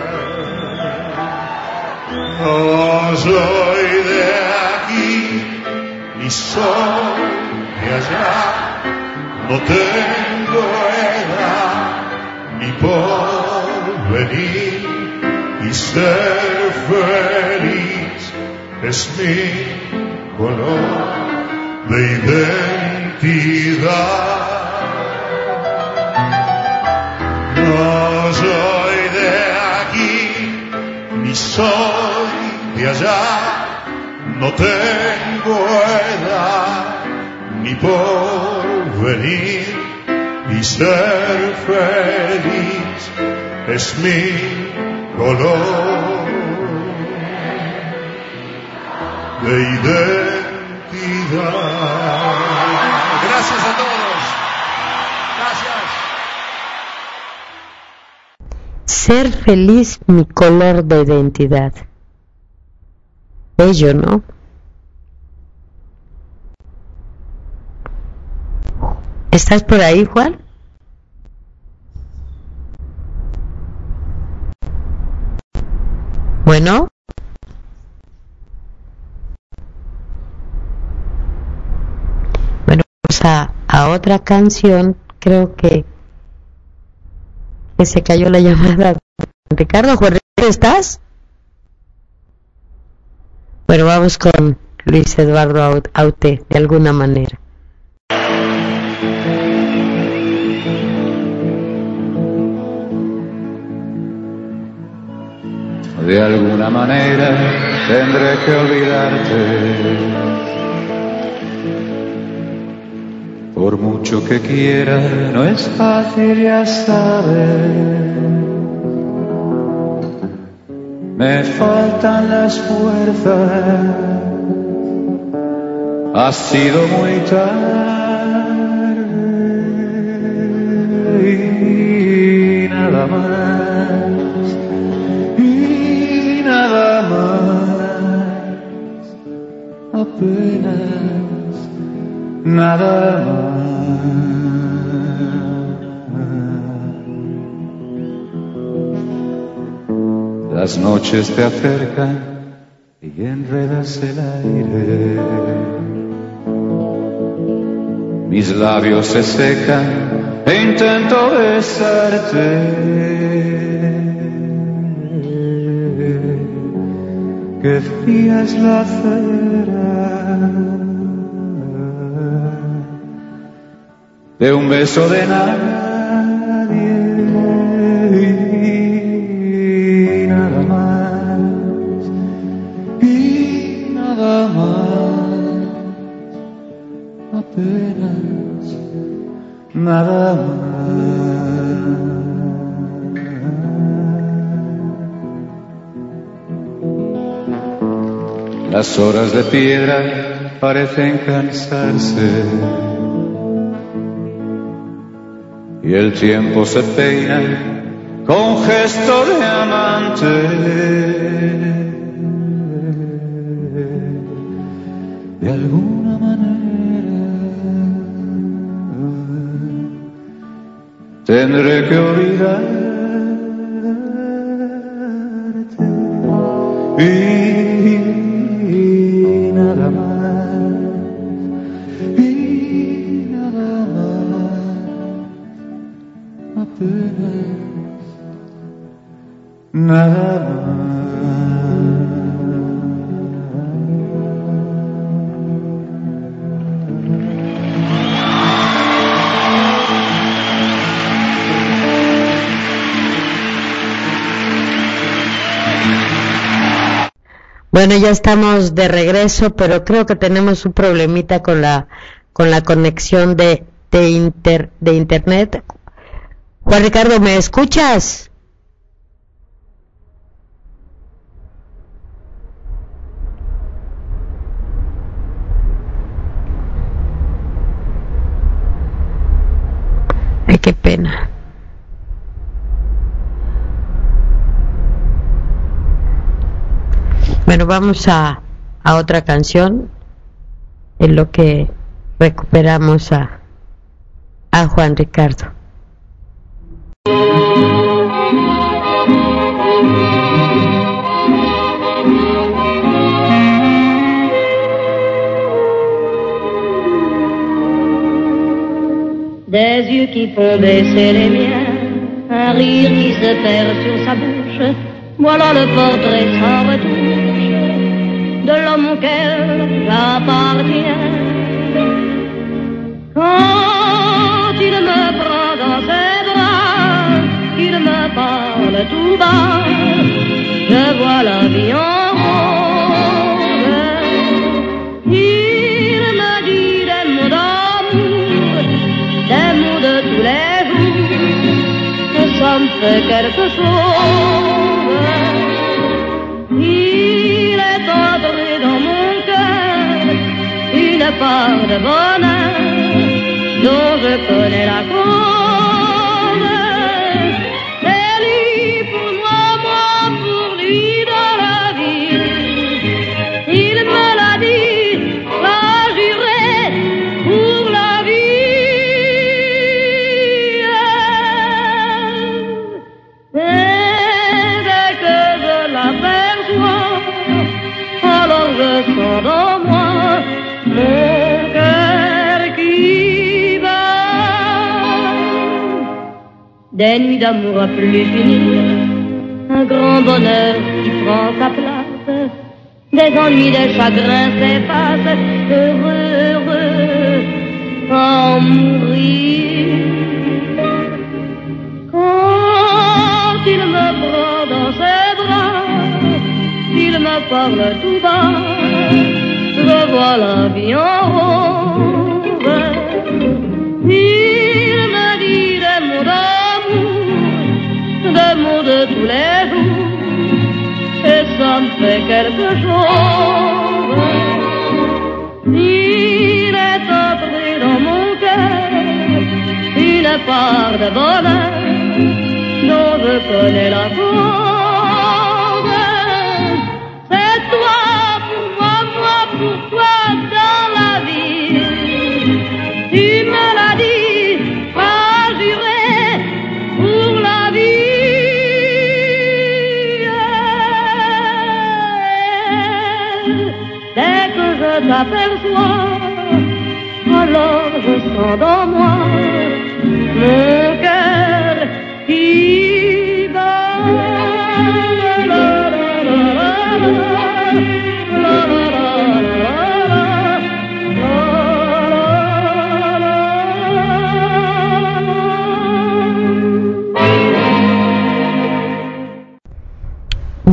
No soy de aquí ni soy de allá, no tengo edad ni porvenir, y ser feliz es mi color de identidad. No soy de aquí ni soy de allá, no tengo edad ni porvenir, y ser feliz es mi color de identidad. Gracias a todos. Gracias. Ser feliz, mi color de identidad. Bello, ¿no? ¿Estás por ahí, Juan? Bueno. Bueno, vamos a otra canción. Creo que se cayó la llamada. Ricardo, Juan, ¿estás? Bueno, vamos con Luis Eduardo Aute, de alguna manera. De alguna manera tendré que olvidarte, por mucho que quiera no es fácil, ya sabes. Me faltan las fuerzas, ha sido muy tarde y nada más, y nada más, apenas nada más. Las noches te acercan y enredas el aire. Mis labios se secan e intento besarte. Qué fría es la acera de un beso de nadie y nada más, y nada más, apenas nada más. Las horas de piedra parecen cansarse y el tiempo se peina con gesto de amante. De alguna manera tendré que olvidarte y nada más, y nada más, apenas nada más. Bueno, ya estamos de regreso, pero creo que tenemos un problemita con la conexión de internet. Juan Ricardo, ¿me escuchas? Ay, qué pena. Bueno, vamos a otra canción en lo que recuperamos a Juan Ricardo. Des yeux qui font baisser les miens, un rire qui se perd sur sa bouche, voilà le portrait sans retouche de l'homme auquel j'appartiens. Quand il me prend dans ses bras, il me parle tout bas, je vois la vie en rose. Il me dit des mots d'amour, des mots de tous les jours, que ça me fait quelque chose. Il est entré dans mon cœur une part de bonheur dont je connais la cause. C'est lui pour moi, moi pour lui dans la vie. Il me l'a dit, m'a juré pour la vie. Et dès que je l'aperçois, alors je sens dans moi mon cœur qui bat. Des nuits d'amour à plus finir, un grand bonheur qui prend sa place, des ennuis, des chagrins s'effacent, heureux, heureux, en mourir. Quand il me prend dans ses bras, il me parle tout bas, je vois la vie en rose. Il me dit des mots d'amour, des mots de tous les jours, et ça me fait quelque chose. Il est entré dans mon cœur une part de bonheur dont je connais la cause. C'est toi pour moi, moi pour toi dans la vie. Tu me l'as dit, m'as juré pour la vie. Dès que je t'aperçois, alors je sens dans moi mon cœur qui bat.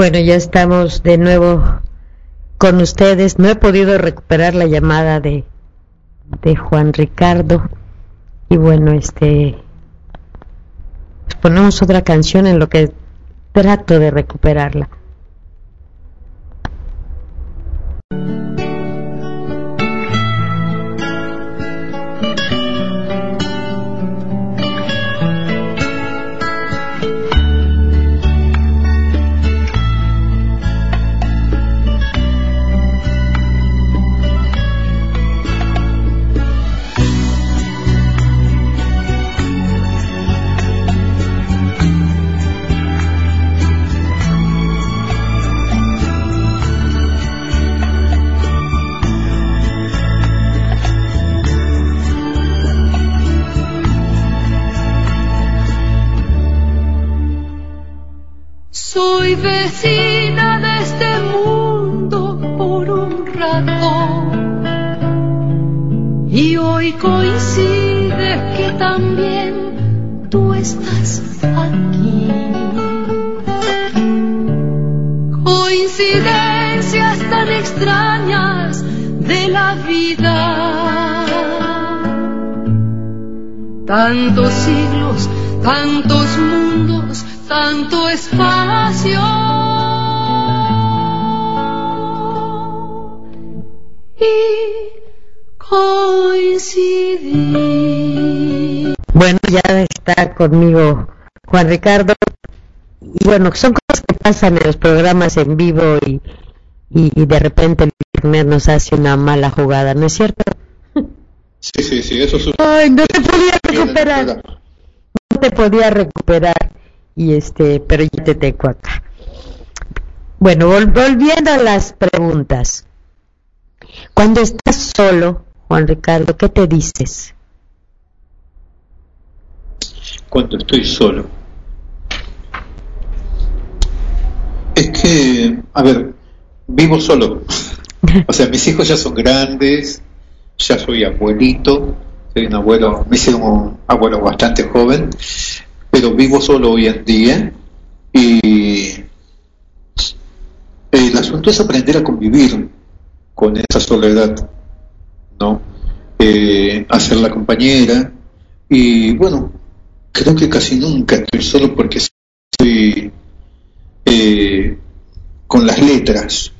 Bueno, ya estamos de nuevo con ustedes. No he podido recuperar la llamada de Juan Ricardo. Y bueno, pues ponemos otra canción en lo que trato de recuperarla. Soy vecina de este mundo por un rato y hoy coincide que también tú estás aquí. Coincidencias tan extrañas de la vida. Tantos siglos, tantos mundos, tanto espacio y coincidir. Bueno, ya está conmigo Juan Ricardo. Y bueno, son cosas que pasan en los programas en vivo y de repente el internet nos hace una mala jugada, ¿no es cierto? Sí, eso sucede. Ay, no te podía recuperar. No te podía recuperar. Pero ya te tengo acá. Bueno, volviendo a las preguntas. Cuando estás solo, Juan Ricardo, ¿qué te dices? Cuando estoy solo, es que, a ver, vivo solo. O sea, mis hijos ya son grandes, ya soy abuelito, soy un abuelo, me hice un abuelo bastante joven, pero vivo solo hoy en día y el asunto es aprender a convivir con esa soledad, ¿no? Hacerla compañera y bueno, creo que casi nunca estoy solo porque estoy con las letras.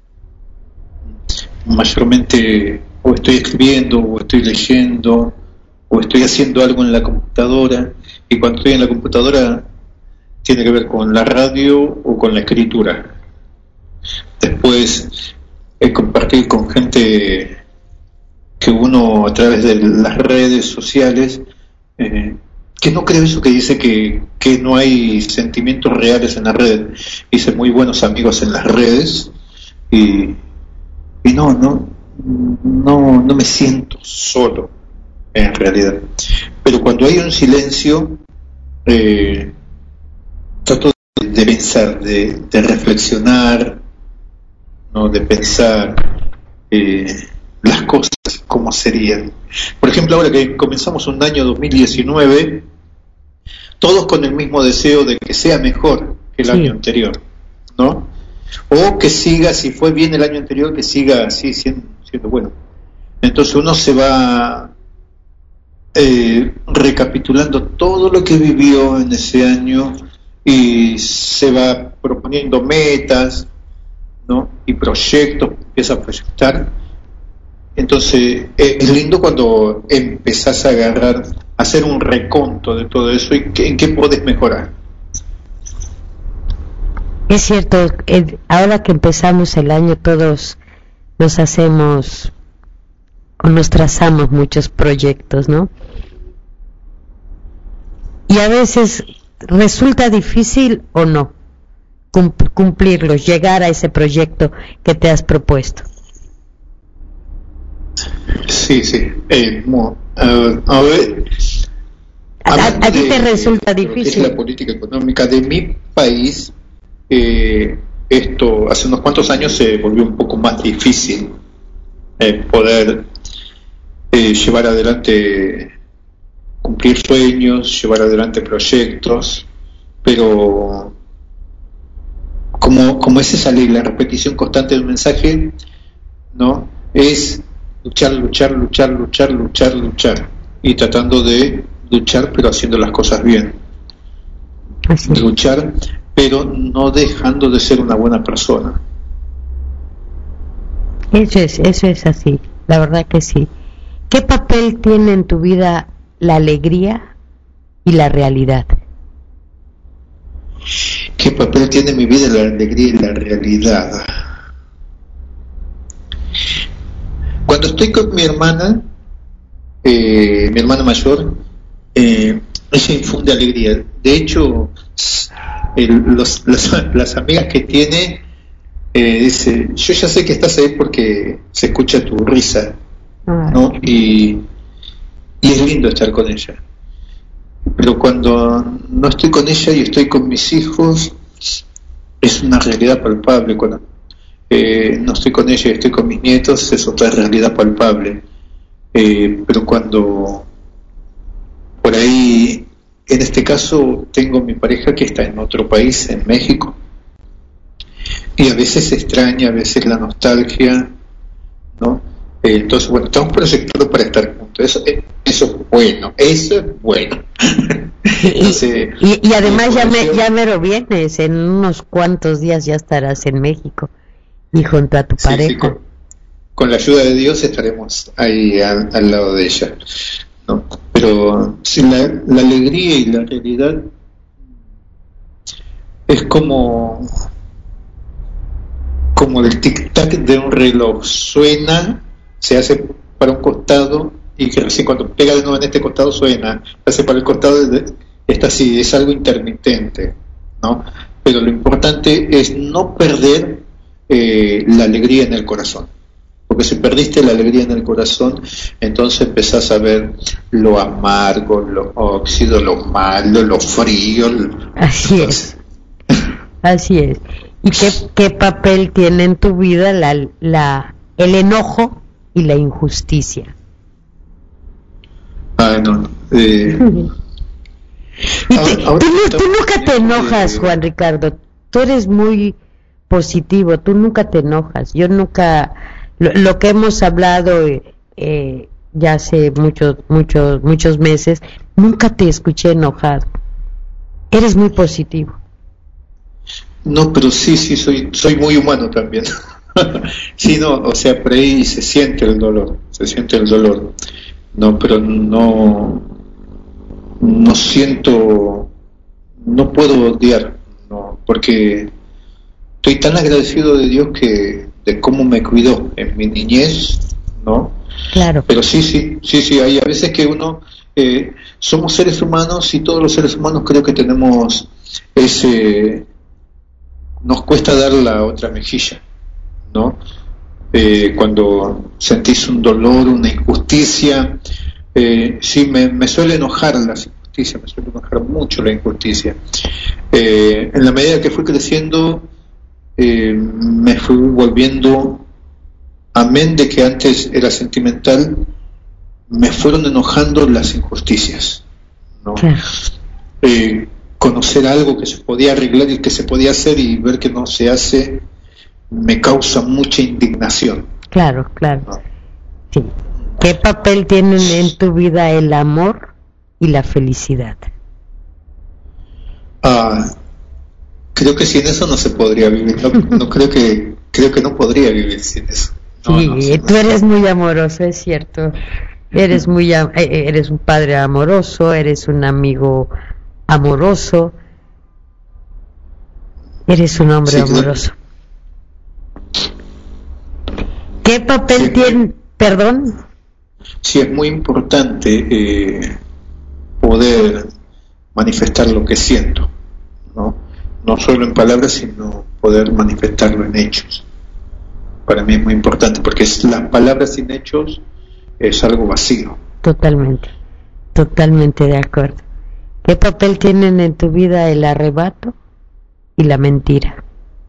Mayormente o estoy escribiendo o estoy leyendo o estoy haciendo algo en la computadora, y cuando estoy en la computadora tiene que ver con la radio o con la escritura. Después compartir con gente que uno a través de las redes sociales, que no creo eso que dice que no hay sentimientos reales en la red. Hice muy buenos amigos en las redes y no me siento solo en realidad, pero cuando hay un silencio trato de pensar, de reflexionar, ¿no? De pensar las cosas como serían. Por ejemplo, ahora que comenzamos un año 2019, todos con el mismo deseo de que sea mejor que el año anterior, ¿no? O que siga, si fue bien el año anterior, que siga así siendo bueno. Entonces uno se va recapitulando todo lo que vivió en ese año y se va proponiendo metas, ¿no? Y proyectos, empieza a proyectar. Entonces es lindo cuando empezás a agarrar, a hacer un reconto de todo eso y en qué podés mejorar. Es cierto, ahora que empezamos el año todos nos hacemos o nos trazamos muchos proyectos, ¿no? Y a veces resulta difícil o no cumplirlos, llegar a ese proyecto que te has propuesto. Sí. A ver, ¿A ti te resulta difícil? Es la política económica de mi país. Esto hace unos cuantos años se volvió un poco más difícil poder llevar adelante, cumplir sueños, llevar adelante proyectos, pero como es esa ley, la repetición constante del mensaje, ¿no? Es luchar, luchar, luchar, luchar, luchar, luchar, y tratando de luchar pero haciendo las cosas bien. Así es. Luchar pero no dejando de ser una buena persona. Eso es así, la verdad que sí. ¿Qué papel tiene en tu vida la alegría y la realidad? ¿Qué papel tiene en mi vida la alegría y la realidad? Cuando estoy con mi hermana mayor, ella infunde alegría. De hecho, las amigas que tiene, dice, yo ya sé que estás ahí porque se escucha tu risa, ¿no? Y es lindo estar con ella. Pero cuando no estoy con ella y estoy con mis hijos, es una realidad palpable. Cuando no estoy con ella y estoy con mis nietos, es otra realidad palpable. Pero cuando por ahí, en este caso, tengo mi pareja que está en otro país, en México, y a veces se extraña, a veces la nostalgia, ¿no? Entonces, bueno, estamos proyectados para estar juntos. Eso es bueno, eso es bueno. Entonces, y además ya mero vienes, en unos cuantos días ya estarás en México y junto a tu pareja. Sí, con la ayuda de Dios estaremos ahí al lado de ella, ¿no? Pero sí, la alegría y la realidad es como el tic-tac de un reloj. Suena, se hace para un costado y que recién cuando pega de nuevo en este costado suena, se hace para el costado, está así, es algo intermitente, ¿no? Pero lo importante es no perder la alegría en el corazón, porque si perdiste la alegría en el corazón, entonces empezás a ver lo amargo, lo óxido, lo malo, lo frío. Así es. Así es. ¿Y qué papel tiene en tu vida el enojo y la injusticia? No. Tú nunca te enojas, Juan Ricardo. Tú eres muy positivo. Tú nunca te enojas. Yo nunca. Lo que hemos hablado ya hace muchos meses, nunca te escuché enojado. Eres muy positivo. No, pero sí, soy muy humano también. Sí, no, o sea, por ahí se siente el dolor. No, pero no siento, no puedo odiar, no, porque estoy tan agradecido de Dios de cómo me cuidó en mi niñez, ¿no? Claro. Pero sí, hay a veces que uno, somos seres humanos y todos los seres humanos creo que tenemos nos cuesta dar la otra mejilla, ¿no? Cuando sentís un dolor, una injusticia, sí, me suele enojar las injusticias, me suele enojar mucho la injusticia. En la medida que fui creciendo, me fui volviendo, amén de que antes era sentimental, me fueron enojando las injusticias, ¿no? Conocer algo que se podía arreglar y que se podía hacer y ver que no se hace me causa mucha indignación. Claro. ¿No? Sí. ¿Qué papel tienen en tu vida el amor y la felicidad? Creo que sin eso no se podría vivir. No creo que no podría vivir sin eso. Tú eres muy amoroso, es cierto. Eres un padre amoroso, eres un amigo amoroso, eres un hombre amoroso. ¿Qué papel tiene? ¿Perdón? Sí, es muy importante poder manifestar lo que siento, no solo en palabras, sino poder manifestarlo en hechos. Para mí es muy importante, porque las palabras sin hechos es algo vacío. Totalmente de acuerdo. ¿Qué papel tienen en tu vida el arrebato y la mentira?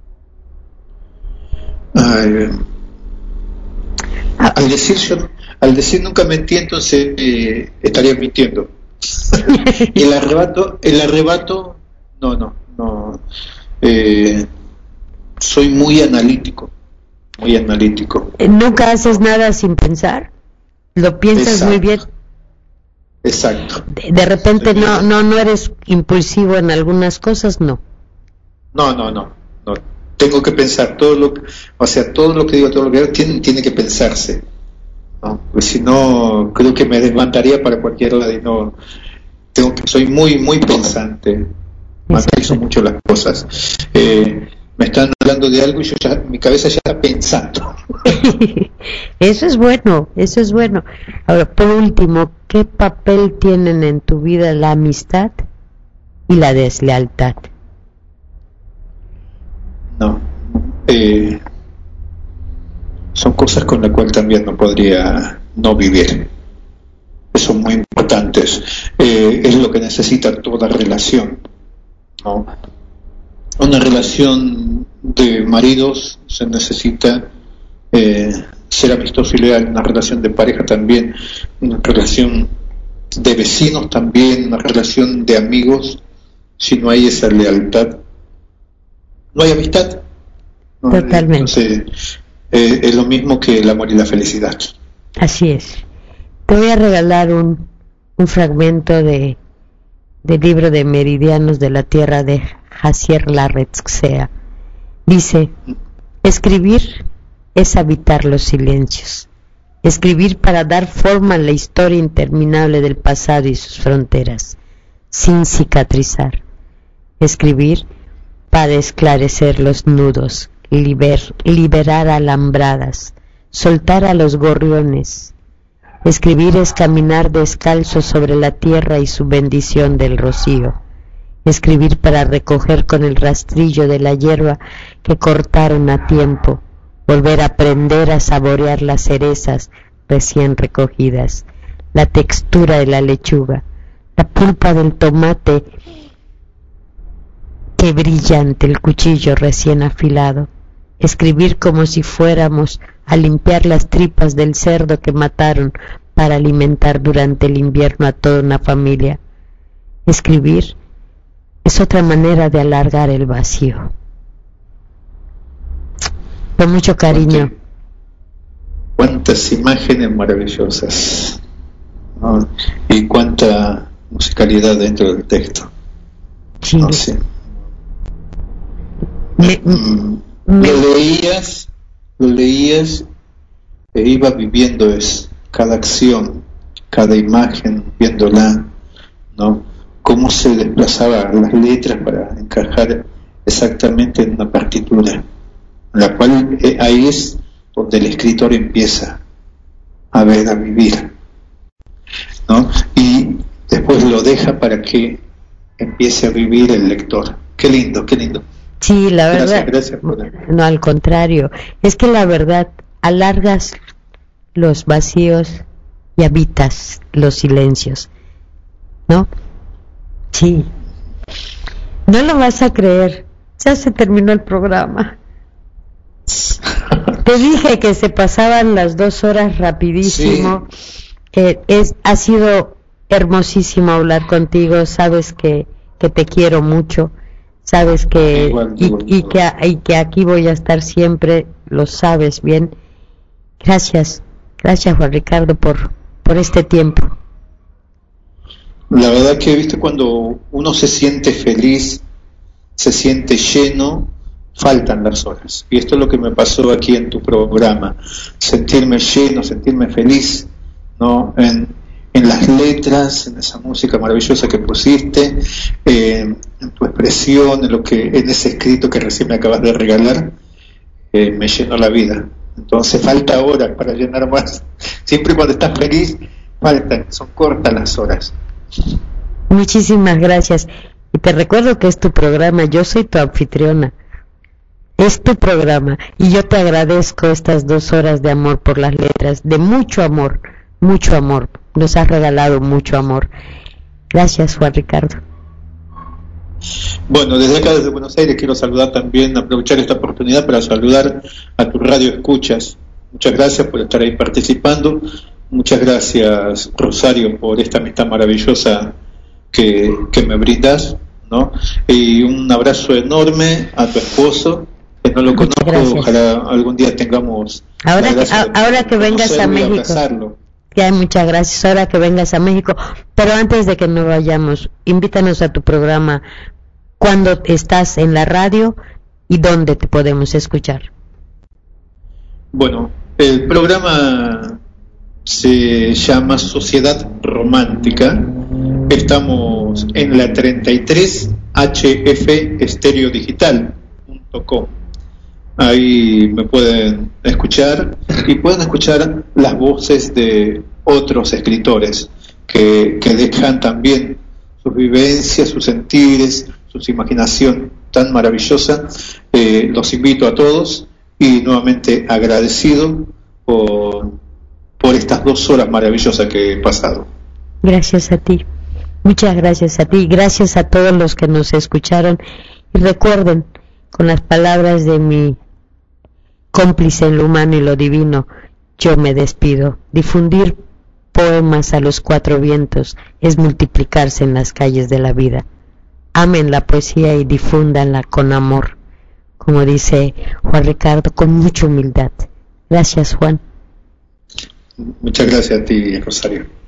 Al decir nunca mentí, entonces estaría mintiendo. Y el arrebato, no. soy muy analítico, muy analítico. ¿Nunca haces nada sin pensar? ¿Lo piensas Exacto. muy bien? Exacto. De repente no eres impulsivo en algunas cosas, no. No. Tengo que pensar todo lo que digo, todo lo que hago, tiene que pensarse, ¿no? Pues si no, creo que me desbandaría para cualquier lado y no. Soy muy pensante, analizo mucho las cosas. Me están hablando de algo y mi cabeza ya está pensando. Eso es bueno. Ahora, por último, ¿qué papel tienen en tu vida la amistad y la deslealtad? No, son cosas con las cuales también no podría no vivir. Son muy importantes. Es lo que necesita toda relación, ¿no? Una relación de maridos se necesita ser amistoso y leal. Una relación de pareja también. Una relación de vecinos también. Una relación de amigos. Si no hay esa lealtad, no hay amistad, ¿no? Totalmente. Entonces, es lo mismo que el amor y la felicidad. Así es. Te voy a regalar un fragmento del libro de Meridianos de la Tierra de Jacier Larrexea. Dice: escribir es habitar los silencios. Escribir para dar forma a la historia interminable del pasado y sus fronteras, sin cicatrizar. Escribir para esclarecer los nudos, liberar alambradas, soltar a los gorriones. Escribir es caminar descalzo sobre la tierra y su bendición del rocío. Escribir para recoger con el rastrillo de la hierba que cortaron a tiempo, volver a aprender a saborear las cerezas recién recogidas, la textura de la lechuga, la pulpa del tomate que brilla ante el cuchillo recién afilado. Escribir como si fuéramos a limpiar las tripas del cerdo que mataron para alimentar durante el invierno a toda una familia. Escribir es otra manera de alargar el vacío. Con mucho cariño. Cuántas imágenes maravillosas, ¿no? Y cuánta musicalidad dentro del texto. Sí. No sé. Lo leías e ibas viviendo cada acción, cada imagen, viéndola, ¿no? Cómo se desplazaban las letras para encajar exactamente en una partitura, en la cual ahí es donde el escritor empieza a vivir, ¿no? Y después lo deja para que empiece a vivir el lector. Qué lindo. Sí, la verdad. Gracias por no, al contrario. Es que la verdad, alargas los vacíos y habitas los silencios, ¿no? Sí. No lo vas a creer. Ya se terminó el programa. Te dije que se pasaban las 2 horas rapidísimo. Sí. Ha sido hermosísimo hablar contigo. Sabes que te quiero mucho. Sabes que igual. Que aquí voy a estar siempre, lo sabes bien. Gracias Juan Ricardo por este tiempo. La verdad que viste, cuando uno se siente feliz, se siente lleno, faltan las horas, y esto es lo que me pasó aquí en tu programa, sentirme lleno, sentirme feliz, ¿no? En las letras, en esa música maravillosa que pusiste, en tu expresión, en ese escrito que recién me acabas de regalar, me llenó la vida. Entonces falta horas para llenar más. Siempre cuando estás feliz, son cortas las horas. Muchísimas gracias. Y te recuerdo que es tu programa, yo soy tu anfitriona. Es tu programa y yo te agradezco estas 2 horas de amor por las letras, de mucho amor. Nos has regalado mucho amor. Gracias, Juan Ricardo. Bueno, desde acá, desde Buenos Aires, quiero saludar también, aprovechar esta oportunidad para saludar a tu radio escuchas. Muchas gracias por estar ahí participando. Muchas gracias, Rosario, por esta amistad maravillosa que me brindas, ¿no? Y un abrazo enorme a tu esposo, que no lo Muchas conozco, gracias. ojalá algún día tengamos Ahora la que, gracia de ahora que vengas a conocerlo y México, abrazarlo. ya, muchas gracias. Ahora que vengas a México, pero antes de que nos vayamos, invítanos a tu programa, cuando estás en la radio y dónde te podemos escuchar. Bueno, el programa se llama Sociedad Romántica. Estamos en la 33hfestereodigital.com. Ahí me pueden escuchar y pueden escuchar las voces de otros escritores que dejan también sus vivencias, sus sentires, su imaginación tan maravillosa. Los invito a todos y nuevamente agradecido por estas 2 horas maravillosas que he pasado. Gracias a ti. Muchas gracias a ti. Gracias a todos los que nos escucharon. Y recuerden, con las palabras de mi cómplice en lo humano y lo divino, yo me despido. Difundir poemas a los 4 vientos es multiplicarse en las calles de la vida. Amen la poesía y difúndanla con amor, como dice Juan Ricardo, con mucha humildad. Gracias, Juan. Muchas gracias a ti, Rosario.